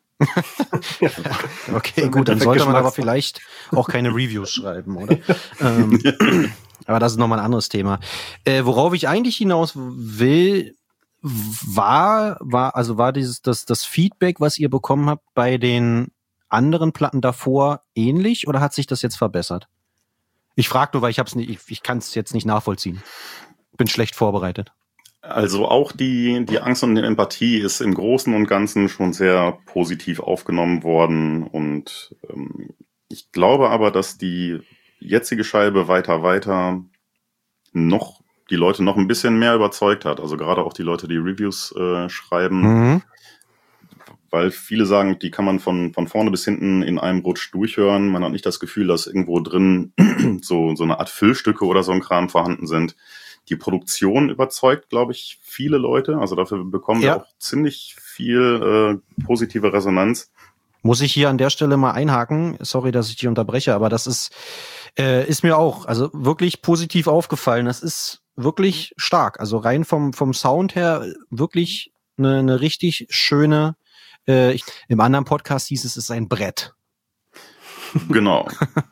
Okay, gut, dann sollte man aber vielleicht auch keine Reviews schreiben, oder? ähm, aber das ist nochmal ein anderes Thema. Äh, worauf ich eigentlich hinaus will, war, war, also war dieses, das, das Feedback, was ihr bekommen habt bei den anderen Platten davor ähnlich oder hat sich das jetzt verbessert? Ich frage nur, weil ich hab's nicht, ich, ich kann es jetzt nicht nachvollziehen. Bin schlecht vorbereitet. Also auch die, die Angst und die Empathie ist im Großen und Ganzen schon sehr positiv aufgenommen worden. Und ähm, ich glaube aber, dass die jetzige Scheibe weiter, weiter noch die Leute noch ein bisschen mehr überzeugt hat. Also gerade auch die Leute, die Reviews äh, schreiben. Mhm. Weil viele sagen, die kann man von, von vorne bis hinten in einem Rutsch durchhören. Man hat nicht das Gefühl, dass irgendwo drin so, so eine Art Füllstücke oder so ein Kram vorhanden sind. Die Produktion überzeugt, glaube ich, viele Leute. Also dafür bekommen Ja. wir auch ziemlich viel äh, positive Resonanz. Muss ich hier an der Stelle mal einhaken. Sorry, dass ich dich unterbreche, aber das ist, äh, ist mir auch, also wirklich positiv aufgefallen. Das ist wirklich stark. Also rein vom, vom Sound her wirklich eine, eine richtig schöne, äh, ich, im anderen Podcast hieß es, es ist ein Brett. Genau.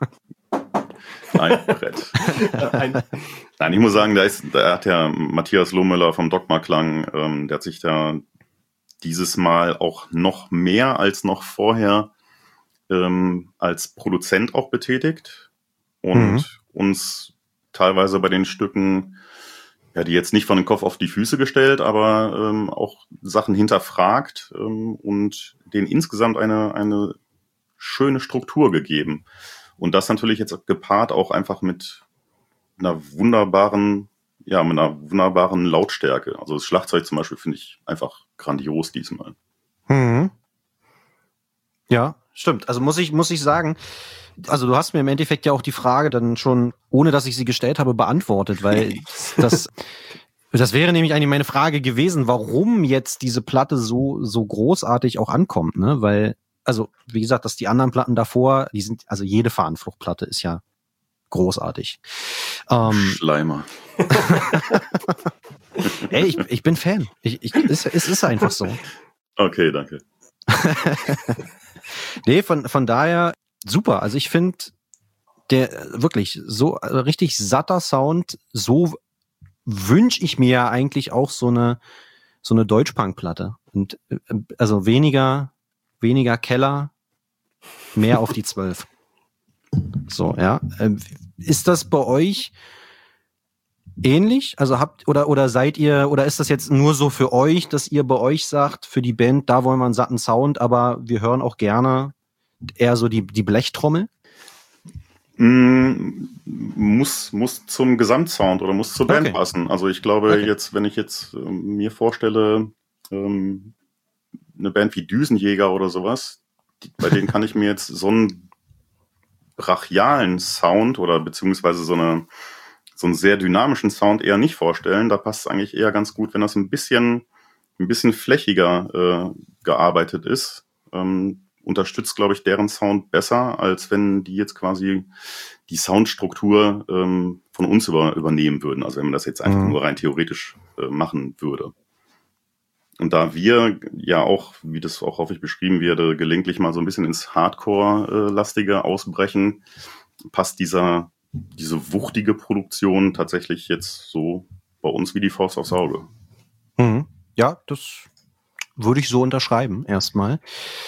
Ein Brett. Ein, Nein, ich muss sagen, da, ist, da hat ja Matthias Lohmüller vom Dogma-Klang, ähm, der hat sich da dieses Mal auch noch mehr als noch vorher ähm, als Produzent auch betätigt und Mhm. uns teilweise bei den Stücken, ja, die jetzt nicht von den Kopf auf die Füße gestellt, aber ähm, auch Sachen hinterfragt ähm, und denen insgesamt eine, eine schöne Struktur gegeben. Und das natürlich jetzt gepaart auch einfach mit einer wunderbaren, ja, mit einer wunderbaren Lautstärke. Also das Schlagzeug zum Beispiel finde ich einfach grandios diesmal. Mhm. Ja, stimmt. Also muss ich, muss ich sagen, also du hast mir im Endeffekt ja auch die Frage dann schon, ohne dass ich sie gestellt habe, beantwortet, weil das, das wäre nämlich eigentlich meine Frage gewesen, warum jetzt diese Platte so, so großartig auch ankommt, ne? Weil, also, wie gesagt, dass die anderen Platten davor, die sind, also jede Fahnenfluchtplatte ist ja großartig. Ähm, Schleimer. ey, ich, ich bin Fan. Ich, ich, es, es ist einfach so. Okay, danke. Nee, von, von daher super. Also ich finde, der wirklich so äh, richtig satter Sound, so wünsche ich mir ja eigentlich auch so eine so eine Deutschpunk-Platte. Und äh, also weniger, weniger Keller, mehr auf die zwölf. So, ja. Ähm, ist das bei euch ähnlich? Also habt oder oder seid ihr oder ist das jetzt nur so für euch, dass ihr bei euch sagt, für die Band, da wollen wir einen satten Sound, aber wir hören auch gerne eher so die die Blechtrommel? Mm, muss muss zum Gesamtsound oder muss zur Band Okay. passen. Also ich glaube Okay. jetzt, wenn ich jetzt ähm, mir vorstelle, ähm, eine Band wie Düsenjäger oder sowas, die, bei denen kann ich mir jetzt so ein brachialen Sound oder beziehungsweise so eine so einen sehr dynamischen Sound eher nicht vorstellen. Da passt es eigentlich eher ganz gut, wenn das ein bisschen ein bisschen flächiger äh, gearbeitet ist. Ähm, unterstützt, glaube ich, deren Sound besser, als wenn die jetzt quasi die Soundstruktur ähm, von uns über, übernehmen würden. Also wenn man das jetzt einfach mhm. nur rein theoretisch äh, machen würde. Und da wir ja auch, wie das auch häufig beschrieben wird, gelegentlich mal so ein bisschen ins Hardcore-lastige ausbrechen, passt dieser diese wuchtige Produktion tatsächlich jetzt so bei uns wie die Faust aufs Auge. Mhm. Ja, das würde ich so unterschreiben erstmal.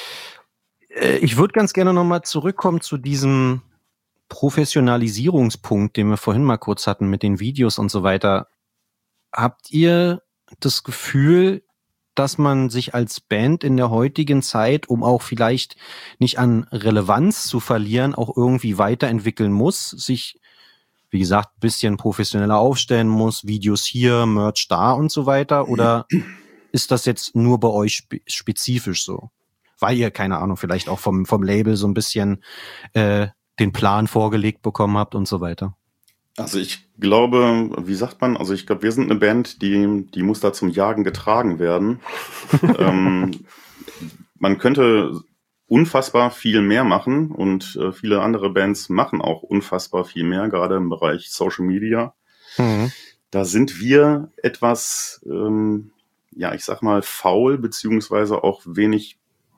Ich würde ganz gerne nochmal zurückkommen zu diesem Professionalisierungspunkt, den wir vorhin mal kurz hatten mit den Videos und so weiter. Habt ihr das Gefühl, dass man sich als Band in der heutigen Zeit, um auch vielleicht nicht an Relevanz zu verlieren, auch irgendwie weiterentwickeln muss, sich, wie gesagt, ein bisschen professioneller aufstellen muss, Videos hier, Merch da und so weiter? Oder ist das jetzt nur bei euch spe- spezifisch so? Weil ihr, keine Ahnung, vielleicht auch vom, vom Label so ein bisschen äh, den Plan vorgelegt bekommen habt und so weiter? Also ich glaube, wie sagt man, also ich glaube, wir sind eine Band, die, die muss da zum Jagen getragen werden. ähm, man könnte unfassbar viel mehr machen und äh, viele andere Bands machen auch unfassbar viel mehr, gerade im Bereich Social Media. Mhm. Da sind wir etwas, ähm, ja, ich sag mal, faul, beziehungsweise auch wenig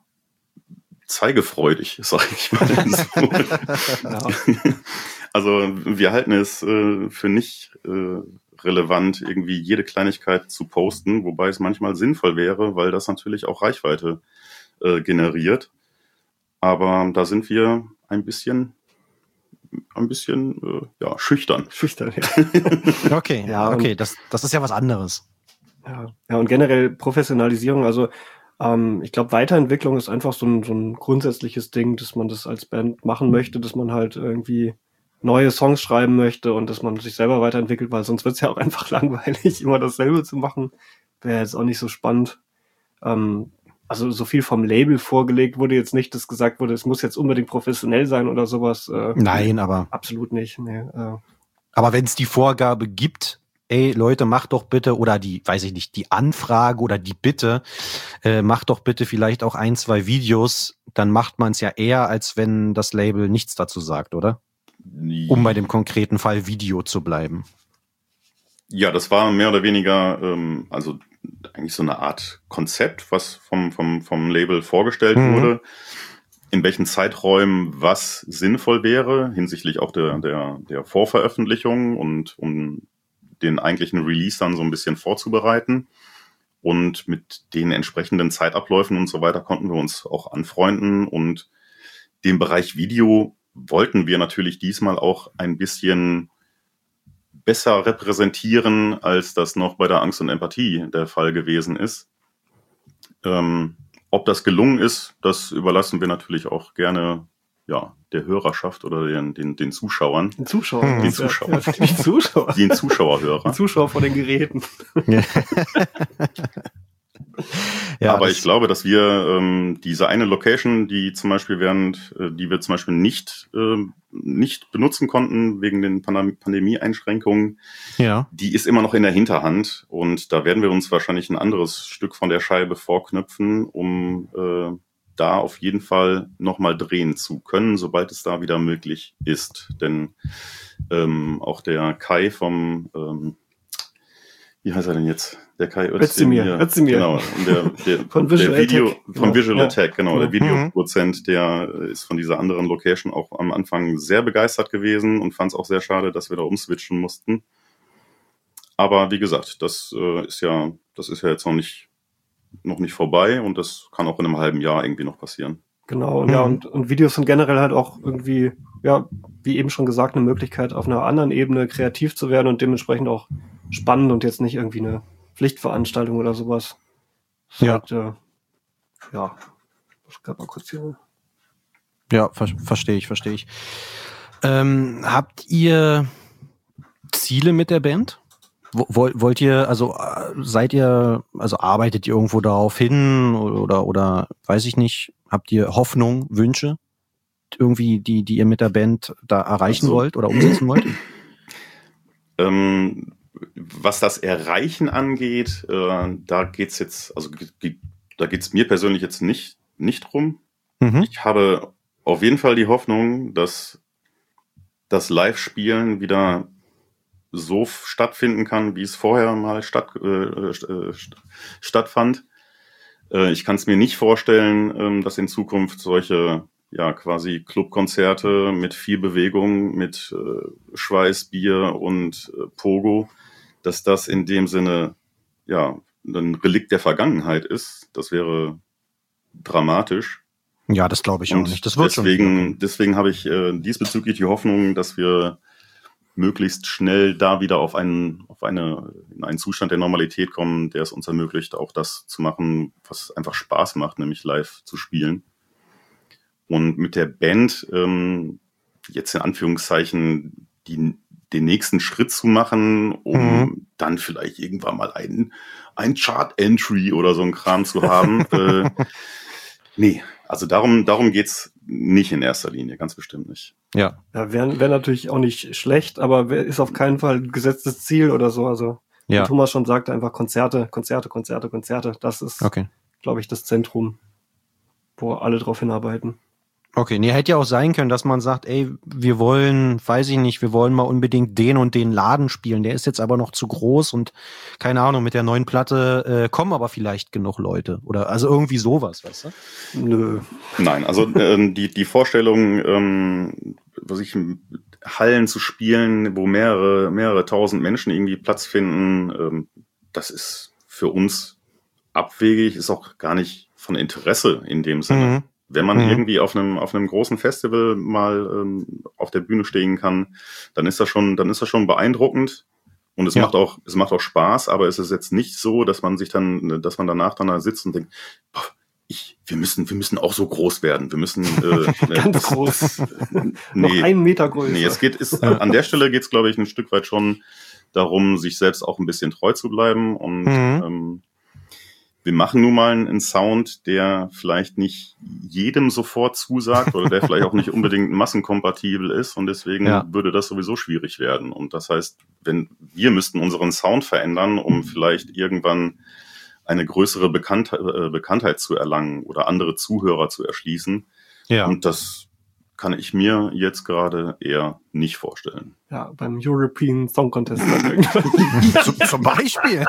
zeigefreudig, sag ich mal so. Ja. Also wir halten es äh, für nicht äh, relevant, irgendwie jede Kleinigkeit zu posten, wobei es manchmal sinnvoll wäre, weil das natürlich auch Reichweite äh, generiert. Aber da sind wir ein bisschen, ein bisschen, äh, ja, schüchtern. Schüchtern, ja. Okay, ja, okay, das, das ist ja was anderes. Ja, ja, und generell Professionalisierung, also ähm, ich glaube, Weiterentwicklung ist einfach so ein, so ein grundsätzliches Ding, dass man das als Band machen möchte, dass man halt irgendwie neue Songs schreiben möchte und dass man sich selber weiterentwickelt, weil sonst wird es ja auch einfach langweilig, immer dasselbe zu machen. Wäre jetzt auch nicht so spannend. Ähm, also so viel vom Label vorgelegt wurde jetzt nicht, dass gesagt wurde, es muss jetzt unbedingt professionell sein oder sowas. Äh, Nein, aber absolut nicht. Nee, äh. Aber wenn es die Vorgabe gibt, ey Leute, macht doch bitte, oder die, weiß ich nicht, die Anfrage oder die Bitte, äh, macht doch bitte vielleicht auch ein, zwei Videos, dann macht man es ja eher, als wenn das Label nichts dazu sagt, oder? Um bei dem konkreten Fall Video zu bleiben. Ja, das war mehr oder weniger, ähm, also eigentlich so eine Art Konzept, was vom, vom, vom Label vorgestellt mhm. wurde, in welchen Zeiträumen was sinnvoll wäre, hinsichtlich auch der, der, der Vorveröffentlichung und um den eigentlichen Release dann so ein bisschen vorzubereiten. Und mit den entsprechenden Zeitabläufen und so weiter konnten wir uns auch anfreunden. Und den Bereich Video wollten wir natürlich diesmal auch ein bisschen besser repräsentieren, als das noch bei der Angst und Empathie der Fall gewesen ist. Ähm, ob das gelungen ist, das überlassen wir natürlich auch gerne ja, der Hörerschaft oder den, den, den Zuschauern. Den Zuschauern. Den Zuschauern. Ja, die Zuschauer. Den Zuschauerhörer. Die Zuschauer vor den Geräten. Ja, aber ich glaube, dass wir ähm, diese eine Location, die zum Beispiel während, äh, die wir zum Beispiel nicht äh, nicht benutzen konnten wegen den Pandem- Pandemie-Einschränkungen, ja. die ist immer noch in der Hinterhand und da werden wir uns wahrscheinlich ein anderes Stück von der Scheibe vorknüpfen, um äh, da auf jeden Fall nochmal drehen zu können, sobald es da wieder möglich ist. Denn ähm, auch der Kai vom ähm, wie heißt er denn jetzt? Der Kai Özdemir. Özdemir. Genau. Und der, der, von Visual der Video, Attack. Von Visual ja. Attack, genau. Mhm. Der Videoproduzent, der ist von dieser anderen Location auch am Anfang sehr begeistert gewesen und fand es auch sehr schade, dass wir da umswitchen mussten. Aber wie gesagt, das äh, ist ja, das ist ja jetzt noch nicht, noch nicht vorbei und das kann auch in einem halben Jahr irgendwie noch passieren. Genau, und mhm. ja, und, und Videos sind generell halt auch irgendwie, ja, wie eben schon gesagt, eine Möglichkeit, auf einer anderen Ebene kreativ zu werden und dementsprechend auch spannend und jetzt nicht irgendwie eine Pflichtveranstaltung oder sowas. Ja. Halt, äh, ja, ich kann mal kurz hier. Ja, ver- verstehe ich, verstehe ich. Ähm, habt ihr Ziele mit der Band? Wollt, wollt ihr, also seid ihr, also arbeitet ihr irgendwo darauf hin oder, oder weiß ich nicht, habt ihr Hoffnung, Wünsche? irgendwie, die, die ihr mit der Band da erreichen Also, wollt oder umsetzen wollt? Ähm, was das Erreichen angeht, äh, da geht's jetzt, also ge- da geht's mir persönlich jetzt nicht, nicht drum. Mhm. Ich habe auf jeden Fall die Hoffnung, dass das Live-Spielen wieder so f- stattfinden kann, wie es vorher mal statt, äh, st- äh, st- stattfand. Äh, ich kann es mir nicht vorstellen, ähm, dass in Zukunft solche ja quasi Clubkonzerte mit viel Bewegung, mit äh, Schweiß, Bier und äh, Pogo, dass das in dem Sinne ja ein Relikt der Vergangenheit ist. Das wäre dramatisch. Ja, das glaube ich auch Und nicht. Das wird deswegen, schon. deswegen habe ich äh, diesbezüglich die Hoffnung, dass wir möglichst schnell da wieder auf einen, auf eine, in einen Zustand der Normalität kommen, der es uns ermöglicht, auch das zu machen, was einfach Spaß macht, nämlich live zu spielen. Und mit der Band ähm, jetzt in Anführungszeichen die, den nächsten Schritt zu machen, um Mhm. dann vielleicht irgendwann mal ein, ein Chart-Entry oder so ein Kram zu haben. äh, nee, also darum, darum geht's nicht in erster Linie, ganz bestimmt nicht. Ja. Ja, wäre wär natürlich auch nicht schlecht, aber wär, ist auf keinen Fall ein gesetztes Ziel oder so. Also, Ja. wie Thomas schon sagte, einfach Konzerte, Konzerte, Konzerte, Konzerte. Das ist, Okay. glaube ich, das Zentrum, wo alle drauf hinarbeiten. Okay, nee, hätte ja auch sein können, dass man sagt, ey, wir wollen, weiß ich nicht, wir wollen mal unbedingt den und den Laden spielen. Der ist jetzt aber noch zu groß und keine Ahnung, mit der neuen Platte äh, kommen aber vielleicht genug Leute. Oder also irgendwie sowas, weißt du? Nö. Nein, also ähm, die, die Vorstellung, ähm, was ich, Hallen zu spielen, wo mehrere, mehrere tausend Menschen irgendwie Platz finden, ähm, das ist für uns abwegig, ist auch gar nicht von Interesse in dem Sinne. Mhm. Wenn man Mhm. irgendwie auf einem auf einem großen Festival mal ähm, auf der Bühne stehen kann, dann ist das schon dann ist das schon beeindruckend und es Ja. macht auch es macht auch Spaß, aber es ist jetzt nicht so, dass man sich dann dass man danach dann da sitzt und denkt, boah, ich wir müssen wir müssen auch so groß werden, wir müssen äh, Ganz groß. nee, Noch einen Meter größer. nee, es geht ist an der Stelle geht es glaube ich ein Stück weit schon darum, sich selbst auch ein bisschen treu zu bleiben und Mhm. ähm, wir machen nun mal einen Sound, der vielleicht nicht jedem sofort zusagt oder der vielleicht auch nicht unbedingt massenkompatibel ist und deswegen Ja. würde das sowieso schwierig werden. Und das heißt, wenn wir müssten unseren Sound verändern, um vielleicht irgendwann eine größere Bekannt, äh, Bekanntheit zu erlangen oder andere Zuhörer zu erschließen. Ja. Und das kann ich mir jetzt gerade eher nicht vorstellen. Ja, beim European Song Contest dann irgendwann. Zum, zum Beispiel.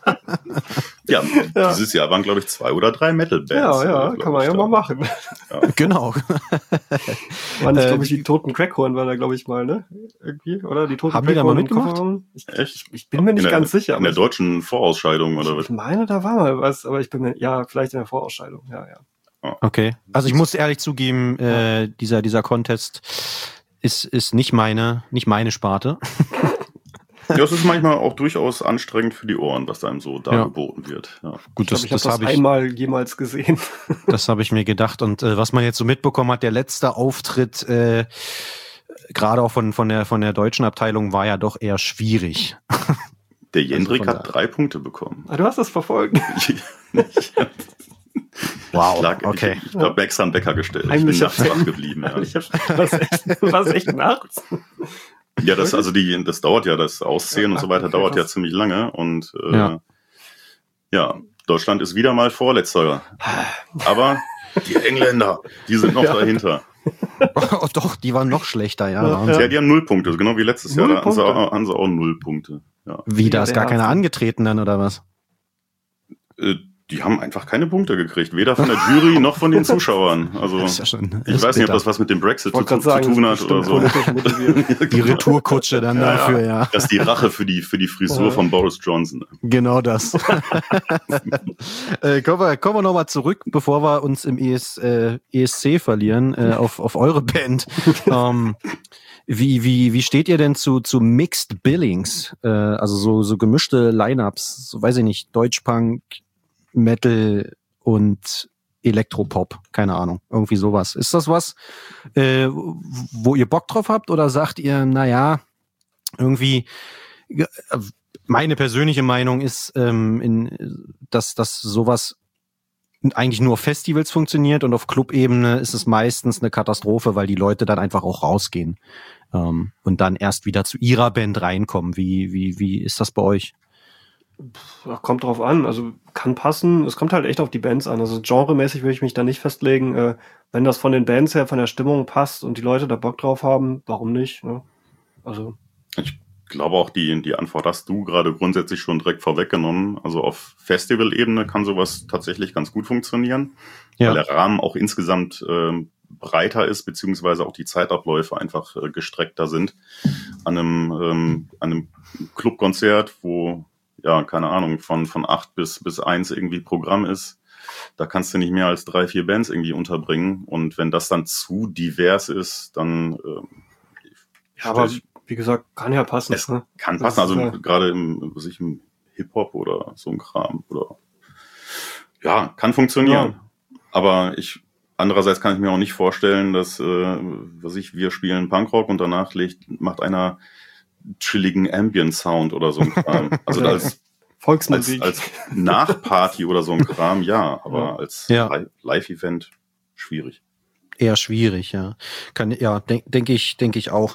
Ja, Ja. dieses Jahr waren, glaube ich, zwei oder drei Metal-Bands. Ja, ja, äh, glaub kann man ich, ja da. mal machen. Genau. Waren nicht, Äh, glaube ich, die Toten Crackhorn war da, glaube ich, mal, ne? Irgendwie, oder? Die Toten Haben die da mal im mitgemacht? Kofferraum? Ich, Echt? ich bin mir nicht in der, ganz sicher. In der aber deutschen Vorausscheidung oder ich, was? ich meine, da war mal was, aber ich bin mir, ja, vielleicht in der Vorausscheidung, ja, ja. Okay. Also ich muss ehrlich zugeben, äh, dieser, dieser Contest ist, ist nicht meine, nicht meine Sparte. Ja, es ist manchmal auch durchaus anstrengend für die Ohren, was einem so dargeboten wird. Ja. Gut, Ich das, glaube, ich habe das das habe ich, einmal jemals gesehen. das habe ich mir gedacht. Und äh, was man jetzt so mitbekommen hat, der letzte Auftritt, äh, gerade auch von, von der, von der deutschen Abteilung, war ja doch eher schwierig. Der Jendrik von hat da- drei Punkte bekommen. Ah, du hast das verfolgt. Wow, Ich, lag, okay. ich, ich habe mir extra einen Wecker gestellt. Heimlicher ich bin nachts Fan. wach geblieben. Ja. Ich hab, was echt, was echt nachts. Ja, das also die, das dauert ja, das Auszählen Ja, und so weiter okay, dauert ja krass. ziemlich lange und äh, Ja. ja. Deutschland ist wieder mal Vorletzter. Aber die Engländer, die sind noch Ja. dahinter. Oh, doch, die waren noch schlechter, ja. Ja, Wahnsinn. Ja, die haben null Punkte, genau wie letztes Null Jahr. Da haben sie, Punkte? auch, haben sie auch null Punkte. Ja. Wie, da ist Ja, gar der keiner Wahnsinn. angetreten dann, oder was? Äh, Die haben einfach keine Punkte gekriegt, weder von der Jury noch von den Zuschauern. Also Das ist ja schon, das ich ist weiß nicht, ob bitter. das was mit dem Brexit Ich zu, wollte zu gerade sagen, tun das hat ist oder so. bestimmt politisch motiviert. Die Retourkutsche dann Ja, dafür, ja. Das ist die Rache für die für die Frisur Ja. von Boris Johnson. Genau das. äh, kommen wir, kommen wir nochmal zurück, bevor wir uns im E S, äh, E S C verlieren, äh, auf, auf eure Band. ähm, wie, wie, wie steht ihr denn zu, zu Mixed Billings? Äh, also so, so gemischte Lineups, so weiß ich nicht, Deutschpunk, Metal und Elektropop, keine Ahnung, irgendwie sowas. Ist das was, äh, wo ihr Bock drauf habt oder sagt ihr, naja, irgendwie, äh, meine persönliche Meinung ist, ähm, in, dass, dass sowas eigentlich nur auf Festivals funktioniert und auf Clubebene ist es meistens eine Katastrophe, weil die Leute dann einfach auch rausgehen ähm, und dann erst wieder zu ihrer Band reinkommen. Wie, wie, wie ist das bei euch? Kommt drauf an, also kann passen. Es kommt halt echt auf die Bands an. Also genremäßig würde ich mich da nicht festlegen. Äh, wenn das von den Bands her, von der Stimmung passt und die Leute da Bock drauf haben, warum nicht? Ne? Also ich glaube auch, die, die Antwort hast du gerade grundsätzlich schon direkt vorweggenommen. Also auf Festival-Ebene kann sowas tatsächlich ganz gut funktionieren, ja. Weil der Rahmen auch insgesamt äh, breiter ist, beziehungsweise auch die Zeitabläufe einfach äh, gestreckter sind. An einem, ähm, an einem Clubkonzert, wo, ja, keine Ahnung, von, von acht bis, bis eins irgendwie Programm ist, da kannst du nicht mehr als drei, vier Bands irgendwie unterbringen. Und wenn das dann zu divers ist, dann äh, ja, aber wie gesagt, kann ja passen. Es ne? kann Das passen, also ist, äh, gerade im, was ich, im Hip-Hop oder so ein Kram oder ja, kann funktionieren. Ja. Aber ich andererseits kann ich mir auch nicht vorstellen, dass äh, was ich, wir spielen Punkrock und danach legt, macht einer chilligen Ambient-Sound oder so ein Kram. Also als Volksmusik. Als, als Nachparty oder so ein Kram, ja, aber ja. als ja. Live-Event schwierig. Eher schwierig, ja. Kann, ja, denke denk ich, denke ich auch.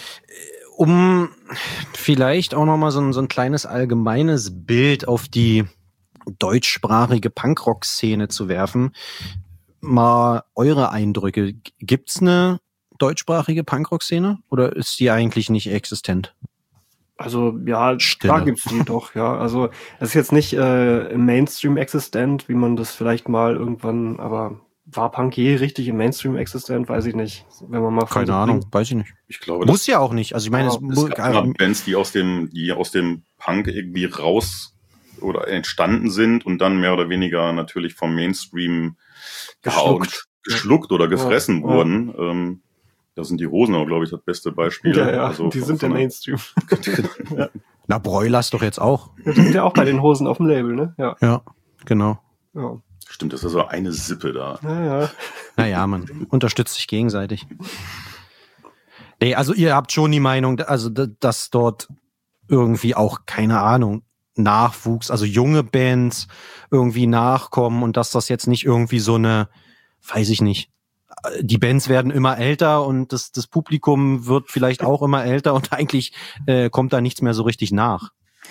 Um vielleicht auch nochmal so ein, so ein kleines allgemeines Bild auf die deutschsprachige Punkrock-Szene zu werfen, mal eure Eindrücke. Gibt's eine deutschsprachige Punkrock-Szene oder ist die eigentlich nicht existent? Also ja, Stille. Da gibt's die doch, ja. Also es ist jetzt nicht äh, im Mainstream existent, wie man das vielleicht mal irgendwann, aber war Punk je richtig im Mainstream existent? Weiß ich nicht. Wenn man mal Keine Ahnung, bringt. Weiß ich nicht. Ich glaube, muss ja auch nicht. Also ich meine, ja, es, es gab immer Bands, die aus dem, die aus dem Punk irgendwie raus oder entstanden sind und dann mehr oder weniger natürlich vom Mainstream geschluckt, geschluckt oder gefressen ja. wurden. Ja. Ähm, da sind die Hosen auch, glaube ich, das beste Beispiel. Ja, ja, also die sind der Mainstream. ja. Na, Broilers doch jetzt auch. Die sind ja auch bei den Hosen auf dem Label, ne? Ja, ja genau. Ja. Stimmt, das ist so eine Sippe da. Naja, naja, man unterstützt sich gegenseitig. Nee, also ihr habt schon die Meinung, also dass dort irgendwie auch, keine Ahnung, Nachwuchs, also junge Bands irgendwie nachkommen und dass das jetzt nicht irgendwie so eine, weiß ich nicht, die Bands werden immer älter und das, das Publikum wird vielleicht auch immer älter und eigentlich äh, kommt da nichts mehr so richtig nach.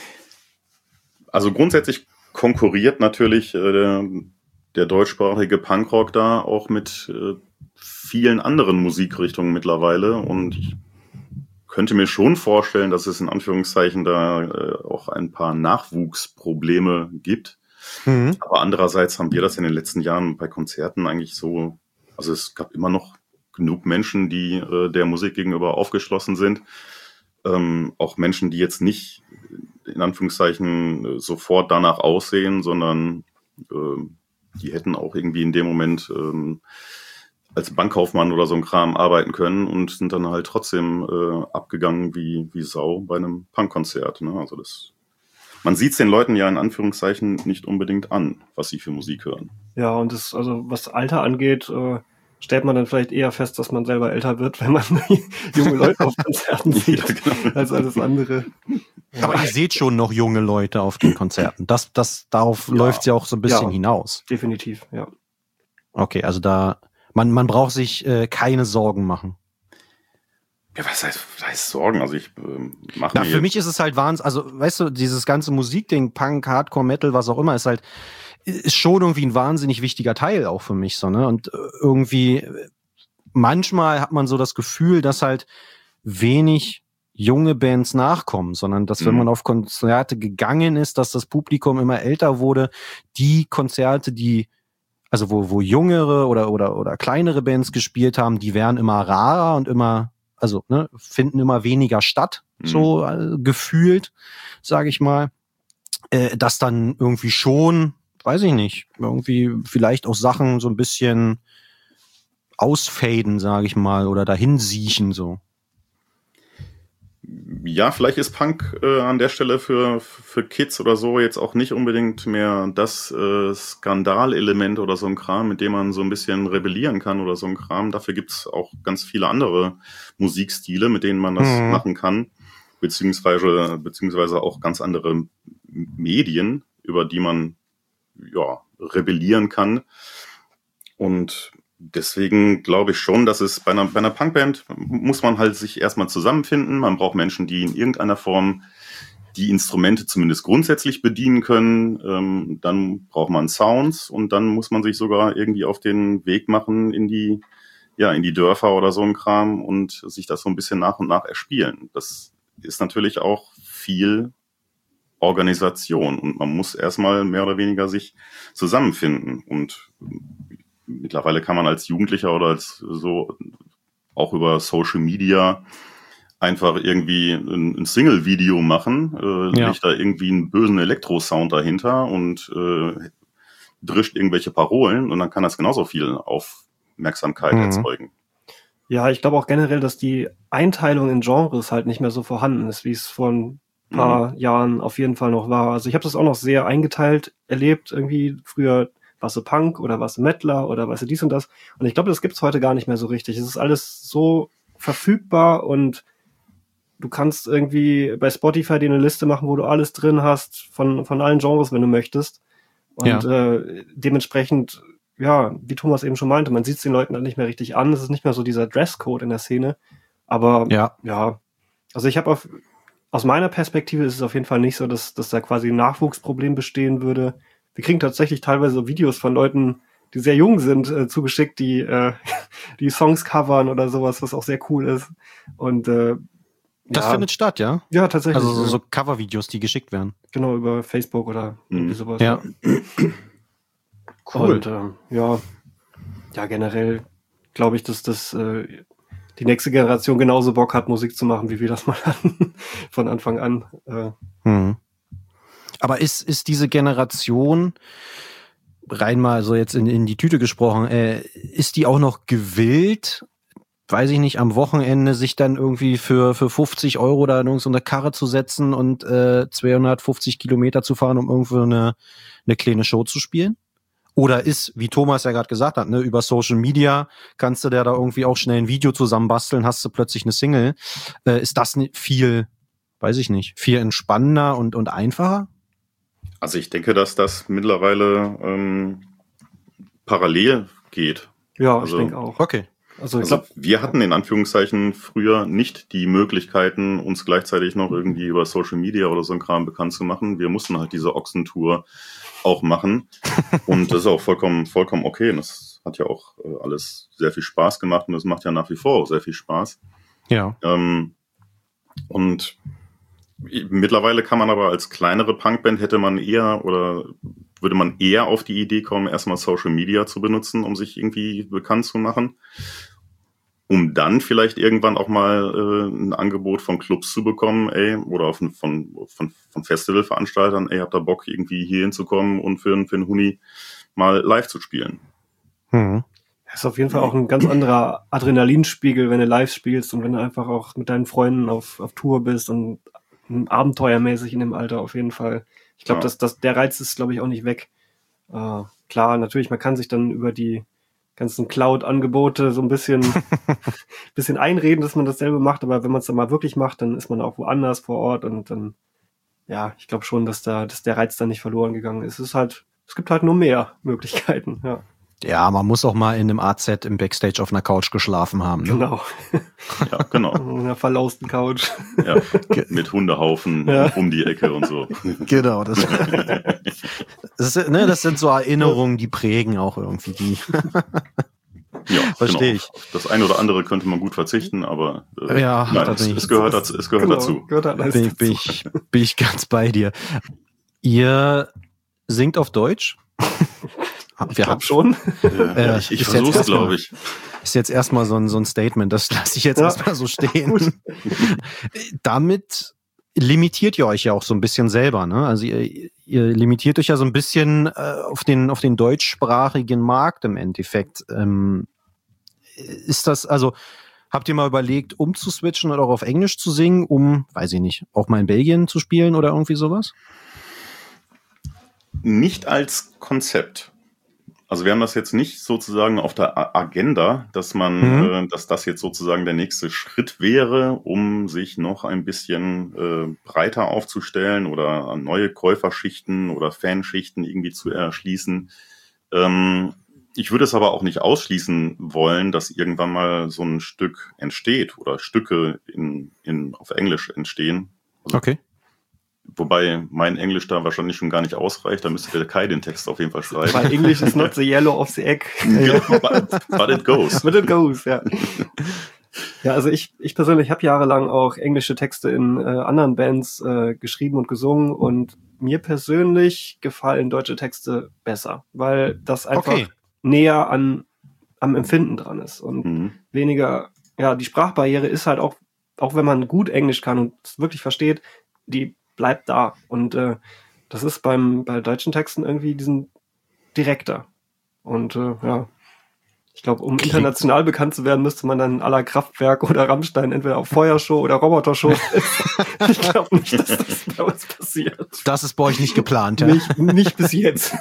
Also grundsätzlich konkurriert natürlich äh, der, der deutschsprachige Punkrock da auch mit äh, vielen anderen Musikrichtungen mittlerweile und ich könnte mir schon vorstellen, dass es in Anführungszeichen da äh, auch ein paar Nachwuchsprobleme gibt. Mhm. Aber andererseits haben wir das in den letzten Jahren bei Konzerten eigentlich so, also es gab immer noch genug Menschen, die äh, der Musik gegenüber aufgeschlossen sind. Ähm, auch Menschen, die jetzt nicht in Anführungszeichen sofort danach aussehen, sondern äh, die hätten auch irgendwie in dem Moment ähm, als Bankkaufmann oder so ein Kram arbeiten können und sind dann halt trotzdem äh, abgegangen wie wie Sau bei einem Punkkonzert. Ne? Also das, man sieht es den Leuten ja in Anführungszeichen nicht unbedingt an, was sie für Musik hören. Ja, und das, also was Alter angeht, äh, stellt man dann vielleicht eher fest, dass man selber älter wird, wenn man junge Leute auf Konzerten sieht, ja, genau. als alles andere. Aber ihr seht schon noch junge Leute auf den Konzerten. Das, das, darauf ja. läuft es ja auch so ein bisschen ja, hinaus. Definitiv, ja. Okay, also da Man, man braucht sich äh, keine Sorgen machen. Ja, was heißt, was heißt Sorgen? Also ich äh, mache mir... Für mich ist es halt Wahnsinn, also weißt du, dieses ganze Musikding, Punk, Hardcore, Metal, was auch immer, ist halt, ist schon irgendwie ein wahnsinnig wichtiger Teil auch für mich, so, ne? Und irgendwie, manchmal hat man so das Gefühl, dass halt wenig junge Bands nachkommen, sondern dass, wenn man auf Konzerte gegangen ist, dass das Publikum immer älter wurde, die Konzerte, die Also wo wo jüngere oder oder oder kleinere Bands gespielt haben, die werden immer rarer und immer, also ne, finden immer weniger statt, mhm. so äh, gefühlt, sage ich mal. Äh, dass dann irgendwie schon, weiß ich nicht, irgendwie vielleicht auch Sachen so ein bisschen ausfaden, sage ich mal, oder dahin siechen so. Ja, vielleicht ist Punk äh, an der Stelle für für Kids oder so jetzt auch nicht unbedingt mehr das äh, Skandalelement oder so ein Kram, mit dem man so ein bisschen rebellieren kann oder so ein Kram. Dafür gibt's auch ganz viele andere Musikstile, mit denen man das mhm. machen kann, beziehungsweise beziehungsweise auch ganz andere Medien, über die man ja rebellieren kann. Und deswegen glaube ich schon, dass es bei einer, bei einer Punkband muss man halt sich erstmal zusammenfinden. Man braucht Menschen, die in irgendeiner Form die Instrumente zumindest grundsätzlich bedienen können. Ähm, dann braucht man Sounds und dann muss man sich sogar irgendwie auf den Weg machen in die, ja, in die Dörfer oder so ein Kram und sich das so ein bisschen nach und nach erspielen. Das ist natürlich auch viel Organisation und man muss erstmal mehr oder weniger sich zusammenfinden und mittlerweile kann man als Jugendlicher oder als so auch über Social Media einfach irgendwie ein, ein Single-Video machen, äh, Ja. legt da irgendwie einen bösen Elektro-Sound dahinter und äh, drischt irgendwelche Parolen und dann kann das genauso viel Aufmerksamkeit Mhm. erzeugen. Ja, ich glaube auch generell, dass die Einteilung in Genres halt nicht mehr so vorhanden ist, wie es vor ein paar Jahren auf jeden Fall noch war. Also ich habe das auch noch sehr eingeteilt erlebt, irgendwie früher warst du Punk oder warst du Mettler oder warst du dies und das. Und ich glaube, das gibt's heute gar nicht mehr so richtig. Es ist alles so verfügbar und du kannst irgendwie bei Spotify dir eine Liste machen, wo du alles drin hast, von, von allen Genres, wenn du möchtest. Und Ja. äh, dementsprechend, ja, wie Thomas eben schon meinte, man sieht es den Leuten dann nicht mehr richtig an. Es ist nicht mehr so dieser Dresscode in der Szene. Aber Ja. ja, also ich habe auf aus meiner Perspektive ist es auf jeden Fall nicht so, dass, dass da quasi ein Nachwuchsproblem bestehen würde. Wir kriegen tatsächlich teilweise so Videos von Leuten, die sehr jung sind, äh, zugeschickt, die äh, die Songs covern oder sowas, was auch sehr cool ist. Und äh, Das ja, findet statt, ja? ja, tatsächlich. Also so, ja. so Covervideos, die geschickt werden. Genau, über Facebook oder irgendwie Mhm. sowas. Ja. Cool. Und ähm, ja, ja, generell glaube ich, dass das äh, die nächste Generation genauso Bock hat, Musik zu machen, wie wir das mal hatten von Anfang an. Äh, Mhm. Aber ist, ist diese Generation, rein mal so jetzt in, in die Tüte gesprochen, äh, ist die auch noch gewillt, weiß ich nicht, am Wochenende sich dann irgendwie für, für fünfzig Euro da in irgendeine Karre zu setzen und äh, zweihundertfünfzig Kilometer zu fahren, um irgendwo eine, eine kleine Show zu spielen? Oder ist, wie Thomas ja gerade gesagt hat, ne, über Social Media kannst du dir da irgendwie auch schnell ein Video zusammenbasteln, hast du plötzlich eine Single. Äh, ist das nicht viel, weiß ich nicht, viel entspannender und, und einfacher? Also ich denke, dass das mittlerweile ähm, parallel geht. ja, Also- ich denke auch. Okay. Also ich Also glaube, wir hatten in Anführungszeichen früher nicht die Möglichkeiten, uns gleichzeitig noch irgendwie über Social Media oder so ein Kram bekannt zu machen. Wir mussten halt diese Ochsentour auch machen. Und das ist auch vollkommen, vollkommen okay. Und das hat ja auch äh, alles sehr viel Spaß gemacht und das macht ja nach wie vor auch sehr viel Spaß. Ja. Ähm, und mittlerweile kann man aber als kleinere Punkband hätte man eher oder würde man eher auf die Idee kommen, erstmal Social Media zu benutzen, um sich irgendwie bekannt zu machen, um dann vielleicht irgendwann auch mal äh, ein Angebot von Clubs zu bekommen, ey, oder von, von, von, von Festivalveranstaltern, ey, habt ihr Bock, irgendwie hier hinzukommen und für, für einen Huni mal live zu spielen. Mhm. es ist auf jeden Fall auch ein ganz anderer Adrenalinspiegel, wenn du live spielst und wenn du einfach auch mit deinen Freunden auf, auf Tour bist und abenteuermäßig in dem Alter auf jeden Fall. Ich glaube, Ja. dass das, der Reiz ist, glaube ich, auch nicht weg. Äh, klar, natürlich, man kann sich dann über die ganzen Cloud-Angebote so ein bisschen, bisschen einreden, dass man dasselbe macht, aber wenn man es dann mal wirklich macht, dann ist man auch woanders vor Ort und dann, ja, ich glaube schon, dass da, dass der Reiz dann nicht verloren gegangen ist. Es ist halt, es gibt halt nur mehr Möglichkeiten, ja. Ja, man muss auch mal in einem A Z im Backstage auf einer Couch geschlafen haben. Ne? Genau. Ja, genau. In einer verlausten Couch. Ja, mit Hundehaufen Ja. um die Ecke und so. Genau. Das, das, ist, ne, das sind so Erinnerungen, die prägen auch irgendwie die. Ja, Versteh genau. ich. Auf Das eine oder andere könnte man gut verzichten, aber äh, Ja, nein, da es, bin ich- es gehört dazu. Es gehört Genau, dazu. Gehört halt alles Bin, dazu. bin, ich, bin ich ganz bei dir. Ihr singt auf Deutsch? Ich glaube schon. Ja, Äh, ich ich ist jetzt versuche es, erstmal- glaube ich. Ist jetzt erstmal so ein, so ein Statement, das lasse ich jetzt Ja. erstmal so stehen. Damit limitiert ihr euch ja auch so ein bisschen selber, ne? Also ihr, ihr limitiert euch ja so ein bisschen äh, auf den auf den deutschsprachigen Markt im Endeffekt. Ähm, ist das, also habt ihr mal überlegt, umzuswitchen oder auch auf Englisch zu singen, um, weiß ich nicht, auch mal in Belgien zu spielen oder irgendwie sowas? Nicht als Konzept. Also wir haben das jetzt nicht sozusagen auf der A- Agenda, dass man, Mhm. äh, dass das jetzt sozusagen der nächste Schritt wäre, um sich noch ein bisschen äh, breiter aufzustellen oder neue Käuferschichten oder Fanschichten irgendwie zu erschließen. Ähm, ich würde es aber auch nicht ausschließen wollen, dass irgendwann mal so ein Stück entsteht oder Stücke in, in, auf Englisch entstehen. Also, okay. Wobei mein Englisch da wahrscheinlich schon gar nicht ausreicht, da müsste der Kai den Text auf jeden Fall schreiben. Weil English is not the yellow of the egg. Genau, but, but it goes. But it goes, ja. Ja, also ich, ich persönlich habe jahrelang auch englische Texte in äh, anderen Bands äh, geschrieben und gesungen und mir persönlich gefallen deutsche Texte besser, weil das einfach Okay. näher an am Empfinden dran ist und Mhm. weniger, ja, die Sprachbarriere ist halt auch, auch wenn man gut Englisch kann und es wirklich versteht, die bleibt da und äh, das ist beim bei deutschen Texten irgendwie diesen direkter und äh, ja, ich glaube, um Klingt- international bekannt zu werden, müsste man dann à la Kraftwerk oder Rammstein entweder auf Feuershow oder Robotershow. Ich glaube nicht, dass das bei uns passiert. Das ist bei euch nicht geplant, ja? Nicht, nicht bis jetzt.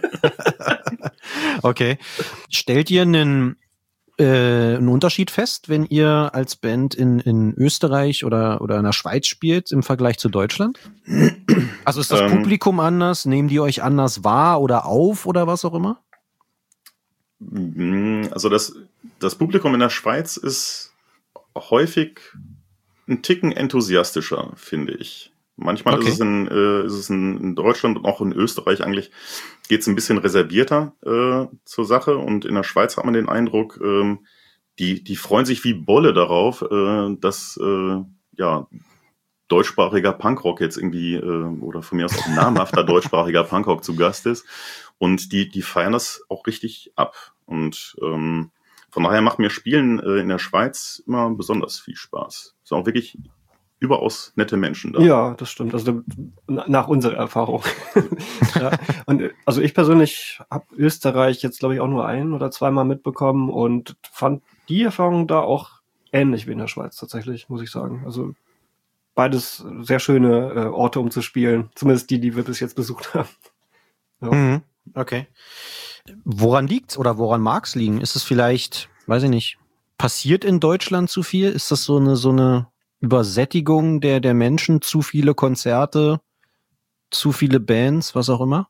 Okay. Stellt ihr einen, äh, einen Unterschied fest, wenn ihr als Band in, in Österreich oder, oder in der Schweiz spielt im Vergleich zu Deutschland? Also ist das Ähm. Publikum anders? Nehmen die euch anders wahr oder auf oder was auch immer? Also das, das Publikum in der Schweiz ist häufig ein Ticken enthusiastischer, finde ich. Manchmal Okay. ist es, in, äh, ist es in, in Deutschland und auch in Österreich eigentlich, geht es ein bisschen reservierter äh, zur Sache. Und in der Schweiz hat man den Eindruck, ähm, die, die freuen sich wie Bolle darauf, äh, dass äh, ja deutschsprachiger Punkrock jetzt irgendwie, äh, oder von mir aus auch namhafter deutschsprachiger Punkrock zu Gast ist. Und die, die feiern das auch richtig ab. Und ähm, von daher macht mir Spielen äh, in der Schweiz immer besonders viel Spaß. Es sind auch wirklich überaus nette Menschen da. Ja, das stimmt. Also nach unserer Erfahrung. Ja. Und äh, also ich persönlich habe Österreich jetzt, glaube ich, auch nur ein oder zweimal mitbekommen und fand die Erfahrung da auch ähnlich wie in der Schweiz tatsächlich, muss ich sagen. Also beides sehr schöne äh, Orte, um zu spielen. Zumindest die, die wir bis jetzt besucht haben. Ja. Mhm. Okay. Woran liegt's oder woran mag's liegen? Ist es vielleicht, weiß ich nicht, passiert in Deutschland zu viel? Ist das so eine so eine Übersättigung der der Menschen, zu viele Konzerte, zu viele Bands, was auch immer?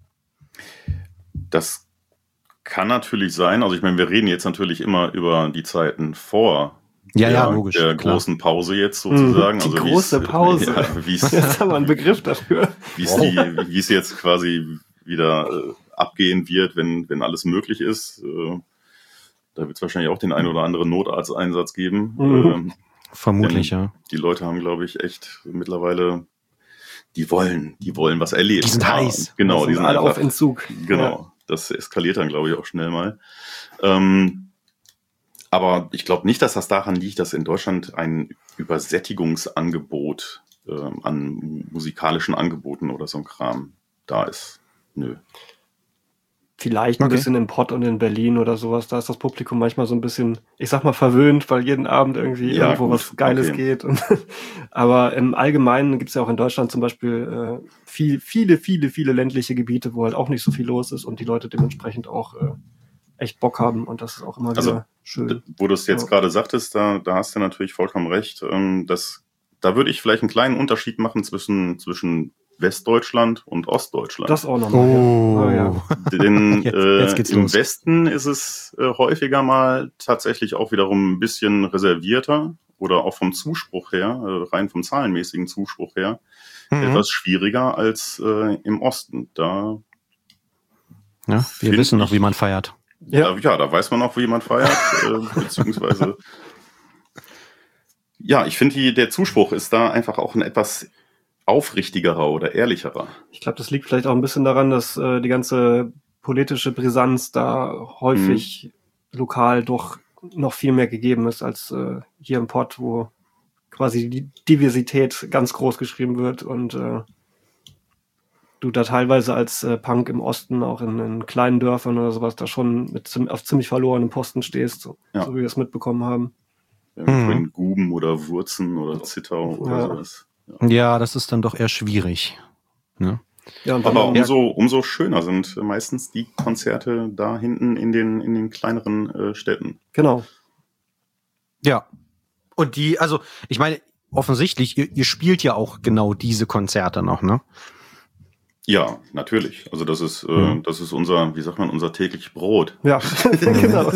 Das kann natürlich sein. Also ich meine, wir reden jetzt natürlich immer über die Zeiten vor Ja, der, ja, logisch, der klar. großen Pause jetzt sozusagen. Die also große wie's- Pause. Ja, wie es Jetzt haben wir einen Begriff dafür. wie's die, wie es jetzt quasi wieder äh, abgehen wird, wenn wenn alles möglich ist. Äh, da wird es wahrscheinlich auch den einen oder anderen Notarzteinsatz geben. Mhm. Ähm, Vermutlich, Denn ja. Die Leute haben, glaube ich, echt mittlerweile, die wollen, die wollen was erleben. Die sind Ja, heiß. Genau, Also die sind alle einfach, auf Entzug. genau. Das eskaliert dann, glaube ich, auch schnell mal. Ähm, aber ich glaube nicht, dass das daran liegt, dass in Deutschland ein Übersättigungsangebot ähm, an musikalischen Angeboten oder so ein Kram da ist. Nö. Vielleicht ein Okay. bisschen im Pott und in Berlin oder sowas. Da ist das Publikum manchmal so ein bisschen, ich sag mal, verwöhnt, weil jeden Abend irgendwie Ja, irgendwo gut, was Geiles okay. geht. Und, aber im Allgemeinen gibt's ja auch in Deutschland zum Beispiel äh, viel, viele, viele, viele ländliche Gebiete, wo halt auch nicht so viel los ist und die Leute dementsprechend auch äh, echt Bock haben. Und das ist auch immer wieder Also, schön. Wo du es jetzt Ja. gerade sagtest, da, da hast du natürlich vollkommen recht. Ähm, das, da würde ich vielleicht einen kleinen Unterschied machen zwischen, zwischen Westdeutschland und Ostdeutschland. Das auch nochmal. Oh. Ja. Oh, ja. Denn Jetzt- äh, jetzt geht's im los. Westen ist es äh, häufiger mal tatsächlich auch wiederum ein bisschen reservierter oder auch vom Zuspruch her, äh, rein vom zahlenmäßigen Zuspruch her, Mhm. etwas schwieriger als äh, im Osten. Da, Ja, wir Find wissen noch, ich- wie man feiert. Ja. Da, ja, da weiß man auch, wie man feiert, äh, beziehungsweise ja, ich finde, die- der Zuspruch ist da einfach auch ein etwas aufrichtigerer oder ehrlicherer. Ich glaube, das liegt vielleicht auch ein bisschen daran, dass äh, die ganze politische Brisanz da häufig lokal doch noch viel mehr gegeben ist als äh, hier im Pott, wo quasi die Diversität ganz groß geschrieben wird und äh, du da teilweise als äh, Punk im Osten, auch in, in kleinen Dörfern oder sowas, da schon mit zim- auf ziemlich verlorenem Posten stehst, so, Ja. so wie wir es mitbekommen haben. Irgendwo Mhm. in Guben oder Wurzen oder Zittau oder Ja. sowas. Ja, das ist dann doch eher schwierig. Ne? Ja, und wenn Aber man- umso, umso schöner sind meistens die Konzerte da hinten in den, in den kleineren äh, Städten. genau. Ja. Und die, also, ich meine, offensichtlich, ihr, ihr spielt ja auch genau diese Konzerte noch, ne? Ja, natürlich. Also das ist, Mhm. äh, das ist unser, wie sagt man, unser täglich Brot. Ja, genau.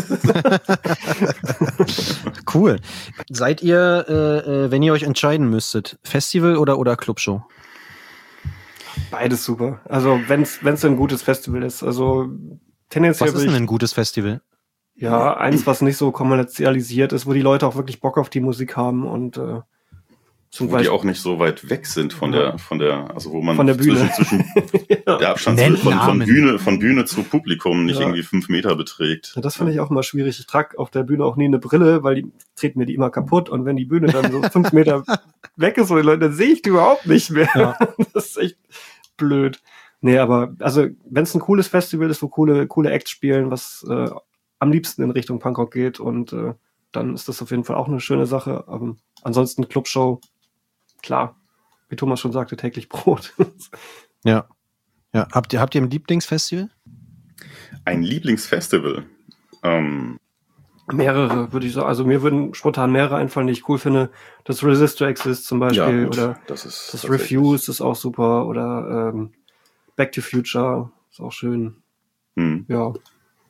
Cool. Seid ihr, äh, äh, wenn ihr euch entscheiden müsstet, Festival oder, oder Clubshow? Beides super. Also wenn's wenn's ein gutes Festival ist. Also tendenziell Was ist würde denn ich, ein gutes Festival? ja, eins, was nicht so kommerzialisiert ist, wo die Leute auch wirklich Bock auf die Musik haben und äh, zum Wo die Beispiel auch nicht so weit weg sind von Ja. der, von der, also wo man Von der Bühne. zwischen, zwischen ja. der Abstand Nennt von, von Namen. Bühne, von Bühne zu Publikum nicht Ja. irgendwie fünf Meter beträgt. Ja, das finde ich auch immer schwierig. Ich trage auf der Bühne auch nie eine Brille, weil die treten mir die immer kaputt und wenn die Bühne dann so fünf Meter weg ist von den Leuten, dann sehe ich die überhaupt nicht mehr. Ja. Das ist echt blöd. Nee, aber also wenn es ein cooles Festival ist, wo coole, coole Acts spielen, was äh, am liebsten in Richtung Punkrock geht und äh, dann ist das auf jeden Fall auch eine schöne Sache. Aber ansonsten Clubshow, klar, wie Thomas schon sagte, täglich Brot. Ja. Ja. Habt ihr, habt ihr ein Lieblingsfestival? Ein Lieblingsfestival. Ähm, Mehrere, würde ich sagen. Also mir würden spontan mehrere einfallen, die ich cool finde. Das Resist to Exist zum Beispiel gut, oder das ist das tatsächlich- Refuse ist auch super oder ähm, Back to Future ist auch schön. Hm. Ja, Rock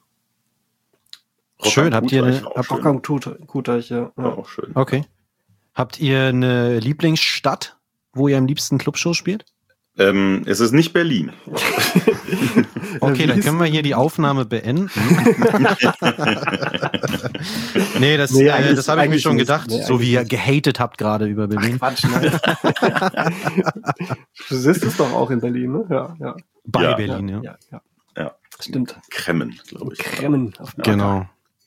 Schön, am habt ihr Gutreich eine- auch habt- schön. Rock am Tut- Kuhteich, ja. Ja, ja. auch schön. Okay. Habt ihr eine Lieblingsstadt, wo ihr am liebsten Clubshow spielt? Ähm, es ist nicht Berlin. Okay, Wie dann ist- können wir hier die Aufnahme beenden. nee, das, Nee, äh, eigentlich- das habe ich mir eigentlich schon nicht. gedacht, Nee, so wie ihr eigentlich gehatet habt gerade über Berlin. Quatsch, nein. Resist ist doch auch in Berlin, ne? Ja, ja. Bei Ja. Berlin, ja. ja, ja. Ja. Stimmt. Kremmen, glaube ich. Kremmen. Auf Genau.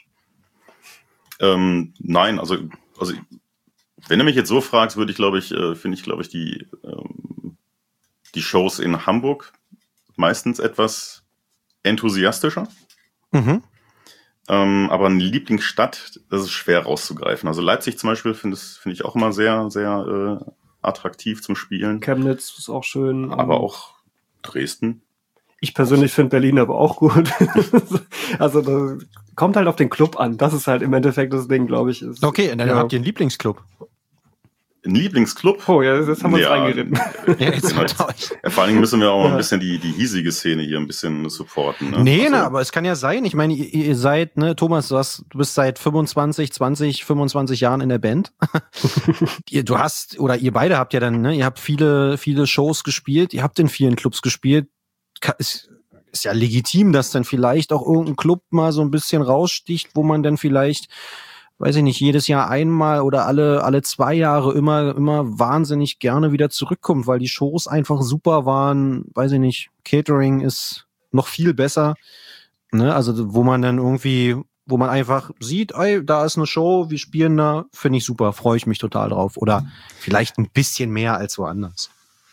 Ähm, nein, also, also wenn du mich jetzt so fragst, würde ich, glaube ich, äh, finde ich, glaube ich, die, ähm, die Shows in Hamburg meistens etwas enthusiastischer. Mhm. Ähm, aber eine Lieblingsstadt, das ist schwer rauszugreifen. Also Leipzig zum Beispiel finde find ich auch immer sehr, sehr äh, attraktiv zum Spielen. Chemnitz ist auch schön. Aber auch Dresden. Ich persönlich finde Berlin aber auch gut. Also das kommt halt auf den Club an. Das ist halt im Endeffekt das Ding, glaube ich. Ist, Okay, dann ja. habt ihr einen Lieblingsclub. Ein Lieblingsclub. Oh ja, jetzt haben wir uns Ja. reingeritten. Ja, jetzt Genau. habt ihr euch. Ja, vor allen Dingen müssen wir auch Ja. ein bisschen die, die hiesige Szene hier ein bisschen supporten. Ne? Nee, Also, na, aber es kann ja sein. Ich meine, ihr, ihr seid, ne, Thomas, du, hast, du bist seit fünfundzwanzig, zwanzig, fünfundzwanzig Jahren in der Band. ihr, du hast, oder ihr beide habt ja dann, ne, ihr habt viele, viele Shows gespielt, ihr habt in vielen Clubs gespielt. Ka- Ist, ist ja legitim, dass dann vielleicht auch irgendein Club mal so ein bisschen raussticht, wo man dann vielleicht, weiß ich nicht, jedes Jahr einmal oder alle, alle zwei Jahre immer, immer wahnsinnig gerne wieder zurückkommt, weil die Shows einfach super waren. Weiß ich nicht, Catering ist noch viel besser, ne? Also, wo man dann irgendwie, wo man einfach sieht, ey, da ist eine Show, wir spielen da, finde ich super, freue ich mich total drauf. Oder vielleicht ein bisschen mehr als woanders.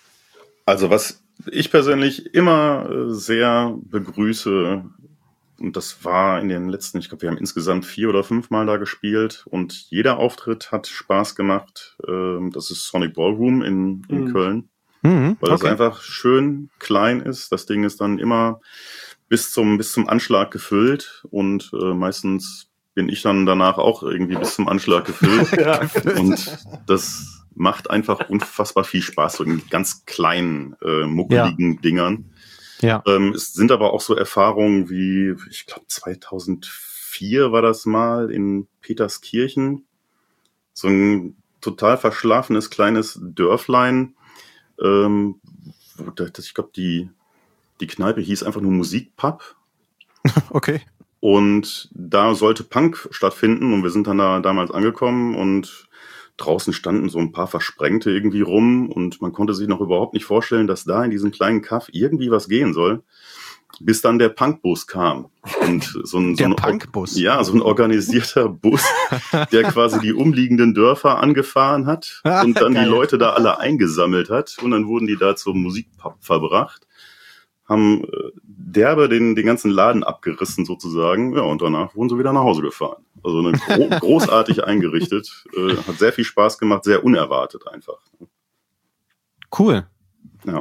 Also was ich persönlich immer äh, sehr begrüße, und das war in den letzten, ich glaube, wir haben insgesamt vier oder fünf Mal da gespielt und jeder Auftritt hat Spaß gemacht. Ähm, das ist Sonic Ballroom in, in Mhm. Köln, Mhm, weil es okay. einfach schön klein ist. Das Ding ist dann immer bis zum, bis zum Anschlag gefüllt und äh, meistens bin ich dann danach auch irgendwie bis zum Anschlag gefüllt. Ja. Und das macht einfach unfassbar viel Spaß, so in ganz kleinen, äh, muckeligen Dingern. Ja. Ähm, es sind aber auch so Erfahrungen wie, ich glaube zweitausendvier war das mal in Peterskirchen. So ein total verschlafenes kleines Dörflein. Ähm, wo das, ich glaube, die, die Kneipe hieß einfach nur Musikpub. Okay. Und da sollte Punk stattfinden und wir sind dann da damals angekommen und draußen standen so ein paar Versprengte irgendwie rum und man konnte sich noch überhaupt nicht vorstellen, dass da in diesem kleinen Kaff irgendwie was gehen soll, bis dann der Punkbus kam. Und so ein, so Der ein Punkbus? Ja, so ein organisierter Bus, der quasi die umliegenden Dörfer angefahren hat und dann Geil. die Leute da alle eingesammelt hat und dann wurden die da zum Musikpub verbracht, haben äh, derbe den, den ganzen Laden abgerissen sozusagen, ja, und danach wurden sie wieder nach Hause gefahren. Also eine gro großartig eingerichtet, äh, hat sehr viel Spaß gemacht, sehr unerwartet einfach. Cool. Ja.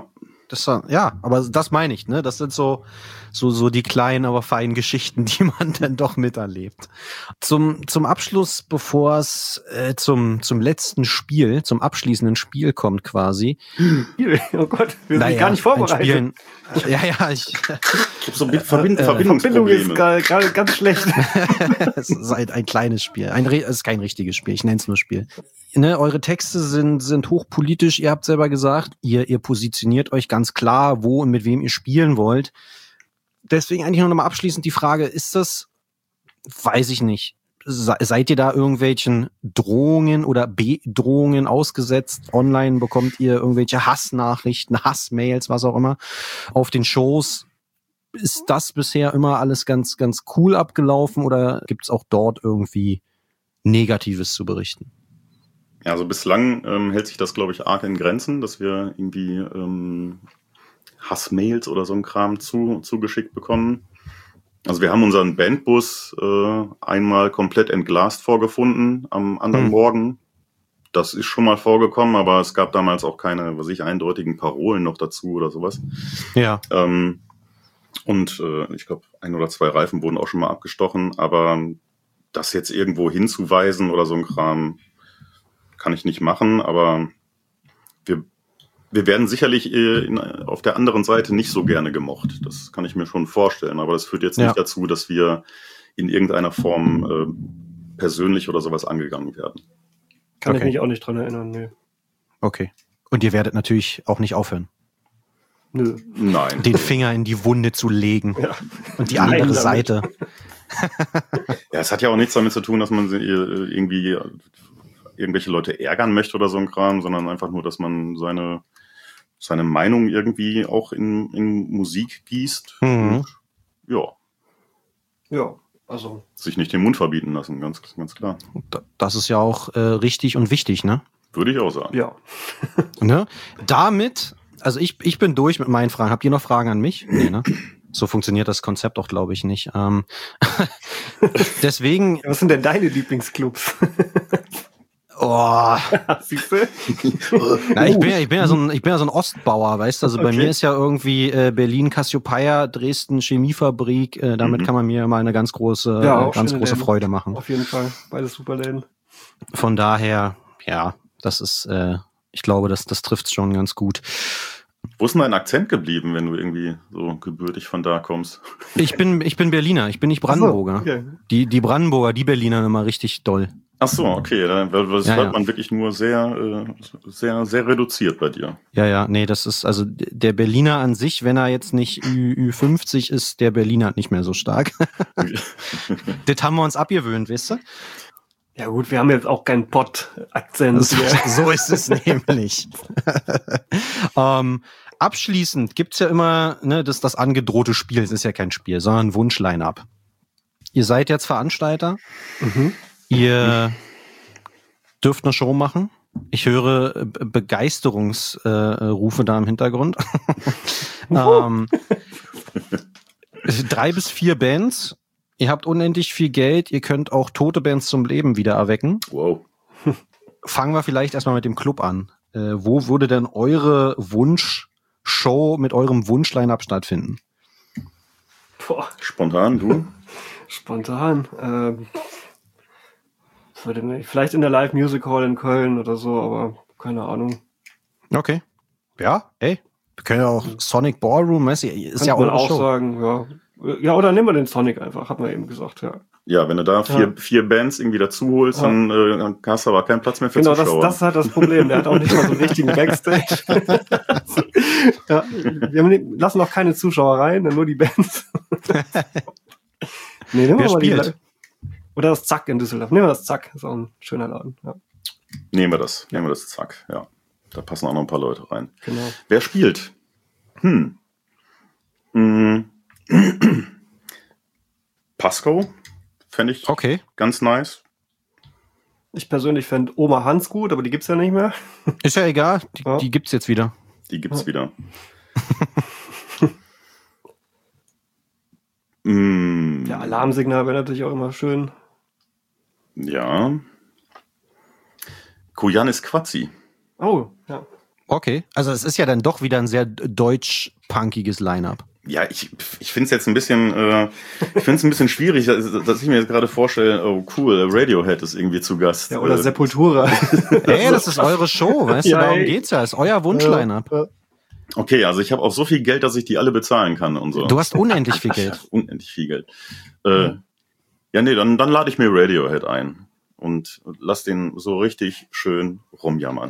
Das, ja, aber das meine ich, ne? Das sind so, so, so die kleinen, aber feinen Geschichten, die man dann doch miterlebt. Zum, zum Abschluss, bevor es äh, zum, zum letzten Spiel, zum abschließenden Spiel kommt quasi. Oh Gott, wir sind naja, gar nicht vorbereitet. Spielen, ja, ja, ich. Ich habe so ein Verbind äh, Verbindungsprobleme. Verbindung ist gerade ganz schlecht. Es ist ein, ein kleines Spiel. Ein, es ist kein richtiges Spiel. Ich nenne es nur Spiel. Ne, eure Texte sind, sind hochpolitisch. Ihr habt selber gesagt, ihr, ihr positioniert euch ganz klar, wo und mit wem ihr spielen wollt. Deswegen eigentlich noch mal abschließend die Frage, ist das, weiß ich nicht, se, seid ihr da irgendwelchen Drohungen oder Bedrohungen ausgesetzt? Online bekommt ihr irgendwelche Hassnachrichten, Hassmails, was auch immer, auf den Shows? Ist das bisher immer alles ganz, ganz cool abgelaufen oder gibt's auch dort irgendwie Negatives zu berichten? Ja, also bislang ähm, hält sich das, glaube ich, arg in Grenzen, dass wir irgendwie ähm, Hassmails oder so ein Kram zu, zugeschickt bekommen. Also wir haben unseren Bandbus äh, einmal komplett entglast vorgefunden am anderen hm. Morgen. Das ist schon mal vorgekommen, aber es gab damals auch keine, was ich, eindeutigen Parolen noch dazu oder sowas. Ja. Ähm, und äh, ich glaube, ein oder zwei Reifen wurden auch schon mal abgestochen, aber das jetzt irgendwo hinzuweisen oder so ein Kram kann ich nicht machen, aber wir, wir werden sicherlich in, auf der anderen Seite nicht so gerne gemocht. Das kann ich mir schon vorstellen, aber das führt jetzt nicht ja. dazu, dass wir in irgendeiner Form äh, persönlich oder sowas angegangen werden. Kann okay. ich mich auch nicht dran erinnern, nee. Okay. Und ihr werdet natürlich auch nicht aufhören. Nö. Nein. Den Finger in die Wunde zu legen. Ja. Und die andere Nein, Seite. Ja, es hat ja auch nichts damit zu tun, dass man irgendwie irgendwelche Leute ärgern möchte oder so ein Kram, sondern einfach nur, dass man seine, seine Meinung irgendwie auch in, in Musik gießt. Mhm. Und, ja. Ja, also. Sich nicht den Mund verbieten lassen, ganz, ganz klar. Das ist ja auch äh, richtig und wichtig, ne? Würde ich auch sagen. Ja. Ne? Damit, also ich, ich bin durch mit meinen Fragen. Habt ihr noch Fragen an mich? Nee, ne? So funktioniert das Konzept auch, glaube ich, nicht. Ähm, deswegen. Was sind denn deine Lieblingsclubs? Oh. Siehst du? Na, ich bin ja, ich bin ja so ein, ich bin ja so ein Ostbauer, weißt du? Also bei okay. mir ist ja irgendwie äh, Berlin Cassiopeia, Dresden Chemiefabrik. Äh, damit mhm. kann man mir mal eine ganz große, ja, äh, ganz große Läden. Freude machen. Auf jeden Fall, beide super Läden. Von daher, ja, das ist, äh, ich glaube, das, das trifft's schon ganz gut. Wo ist denn dein Akzent geblieben, wenn du irgendwie so gebürtig von da kommst? Ich bin, ich bin Berliner, ich bin nicht Brandenburger. So, okay. Die, die Brandenburger, die Berliner immer richtig doll. Ach so, okay, das ja, hört ja. man wirklich nur sehr, sehr, sehr reduziert bei dir. Ja, ja, nee, das ist, also der Berliner an sich, wenn er jetzt nicht Ü fünfzig ist, der Berliner nicht mehr so stark. Das haben wir uns abgewöhnt, weißt du? Ja gut, wir haben jetzt auch keinen Pott-Akzent. So, so ist es nämlich. ähm, abschließend gibt's ja immer, ne, das, das angedrohte Spiel, es ist ja kein Spiel, sondern ein Wunsch-Line-Up. Ihr seid jetzt Veranstalter. Mhm. Ihr dürft eine Show machen. Ich höre Be- Begeisterungsrufe äh, da im Hintergrund. ähm, drei bis vier Bands. Ihr habt unendlich viel Geld. Ihr könnt auch tote Bands zum Leben wieder erwecken. Wow. Fangen wir vielleicht erstmal mit dem Club an. Äh, wo würde denn eure Wunschshow mit eurem Wunsch-Line-Up stattfinden? Boah. Spontan, du? Spontan. Ähm, würde nicht. Vielleicht in der Live Music Hall in Köln oder so, aber keine Ahnung. Okay. Ja, ey. Wir können ja auch Sonic Ballroom, ist Kann ja man auch auch Show. sagen, ja. Ja, oder nehmen wir den Sonic einfach, hat man eben gesagt, ja. Ja, wenn du da vier, ja. vier Bands irgendwie dazu holst, ja. dann äh, hast du aber keinen Platz mehr für genau, Zuschauer. Genau, das, das ist halt das Problem. Der hat auch nicht mal so einen richtigen Backstage. Ja, wir haben, lassen auch keine Zuschauer rein, nur die Bands. Nee, nehmen wir Wer mal spielt? Die, oder das Zack in Düsseldorf. Nehmen wir das Zack, ist auch ein schöner Laden. Ja. Nehmen wir das, nehmen wir das Zack, ja. Da passen auch noch ein paar Leute rein. Genau. Wer spielt? Hm. Hm. Pasco fände ich okay. ganz nice. Ich persönlich fände Oma Hans gut, aber die gibt's ja nicht mehr. Ist ja egal, die, ja. die gibt's jetzt wieder. Die gibt's ja. wieder. mm. Ja, Alarmsignal wäre natürlich auch immer schön. Ja. Koyanis Quatzi. Oh, ja. Okay, also es ist ja dann doch wieder ein sehr deutsch-punkiges Line-Up. Ja, ich, ich finde es jetzt ein bisschen, äh, ich finde es ein bisschen schwierig, dass, dass ich mir jetzt gerade vorstelle, oh cool, Radiohead ist irgendwie zu Gast. Ja, oder äh, Sepultura. Ey, das ist eure Show, weißt Ja, du, darum ey. geht's ja, ist euer Wunsch-Line-Up. Ja, ja. Okay, also ich habe auch so viel Geld, dass ich die alle bezahlen kann und so. Du hast unendlich viel Geld. Unendlich viel Geld. Äh, ja, nee, dann, dann lade ich mir Radiohead ein und lass den so richtig schön rumjammern.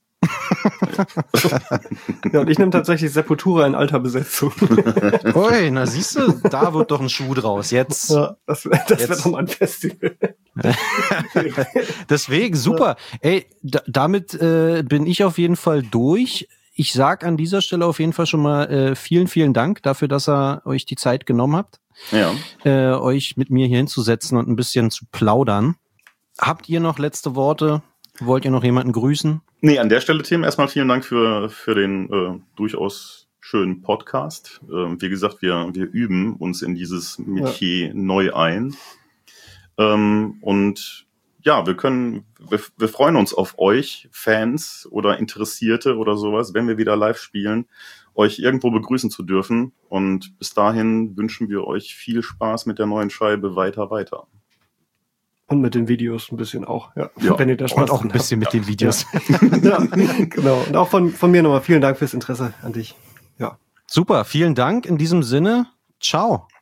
Ja, und ich nehme tatsächlich Sepultura in alter Besetzung. Ui, na siehst du, da wird doch ein Schuh draus. Jetzt. Ja, das das Jetzt. wird doch mal ein Festival. Deswegen, super. Ey, da, damit äh, bin ich auf jeden Fall durch. Ich sag an dieser Stelle auf jeden Fall schon mal äh, vielen, vielen Dank dafür, dass ihr euch die Zeit genommen habt, Ja. äh, euch mit mir hier hinzusetzen und ein bisschen zu plaudern. Habt ihr noch letzte Worte? Wollt ihr noch jemanden grüßen? Nee, an der Stelle, Tim, erstmal vielen Dank für, für den äh, durchaus schönen Podcast. Ähm, wie gesagt, wir, wir üben uns in dieses Metier ja. neu ein. Ähm, und ja, wir können, wir, wir freuen uns auf euch, Fans oder Interessierte oder sowas, wenn wir wieder live spielen, euch irgendwo begrüßen zu dürfen. Und bis dahin wünschen wir euch viel Spaß mit der neuen Scheibe weiter, weiter. Und mit den Videos ein bisschen auch, ja. Ja. Wenn ihr da Spaß Und auch ein bisschen habt. mit den Videos. Ja, genau. Und auch von, von mir nochmal vielen Dank fürs Interesse an dich. Ja. Super, vielen Dank. In diesem Sinne, ciao.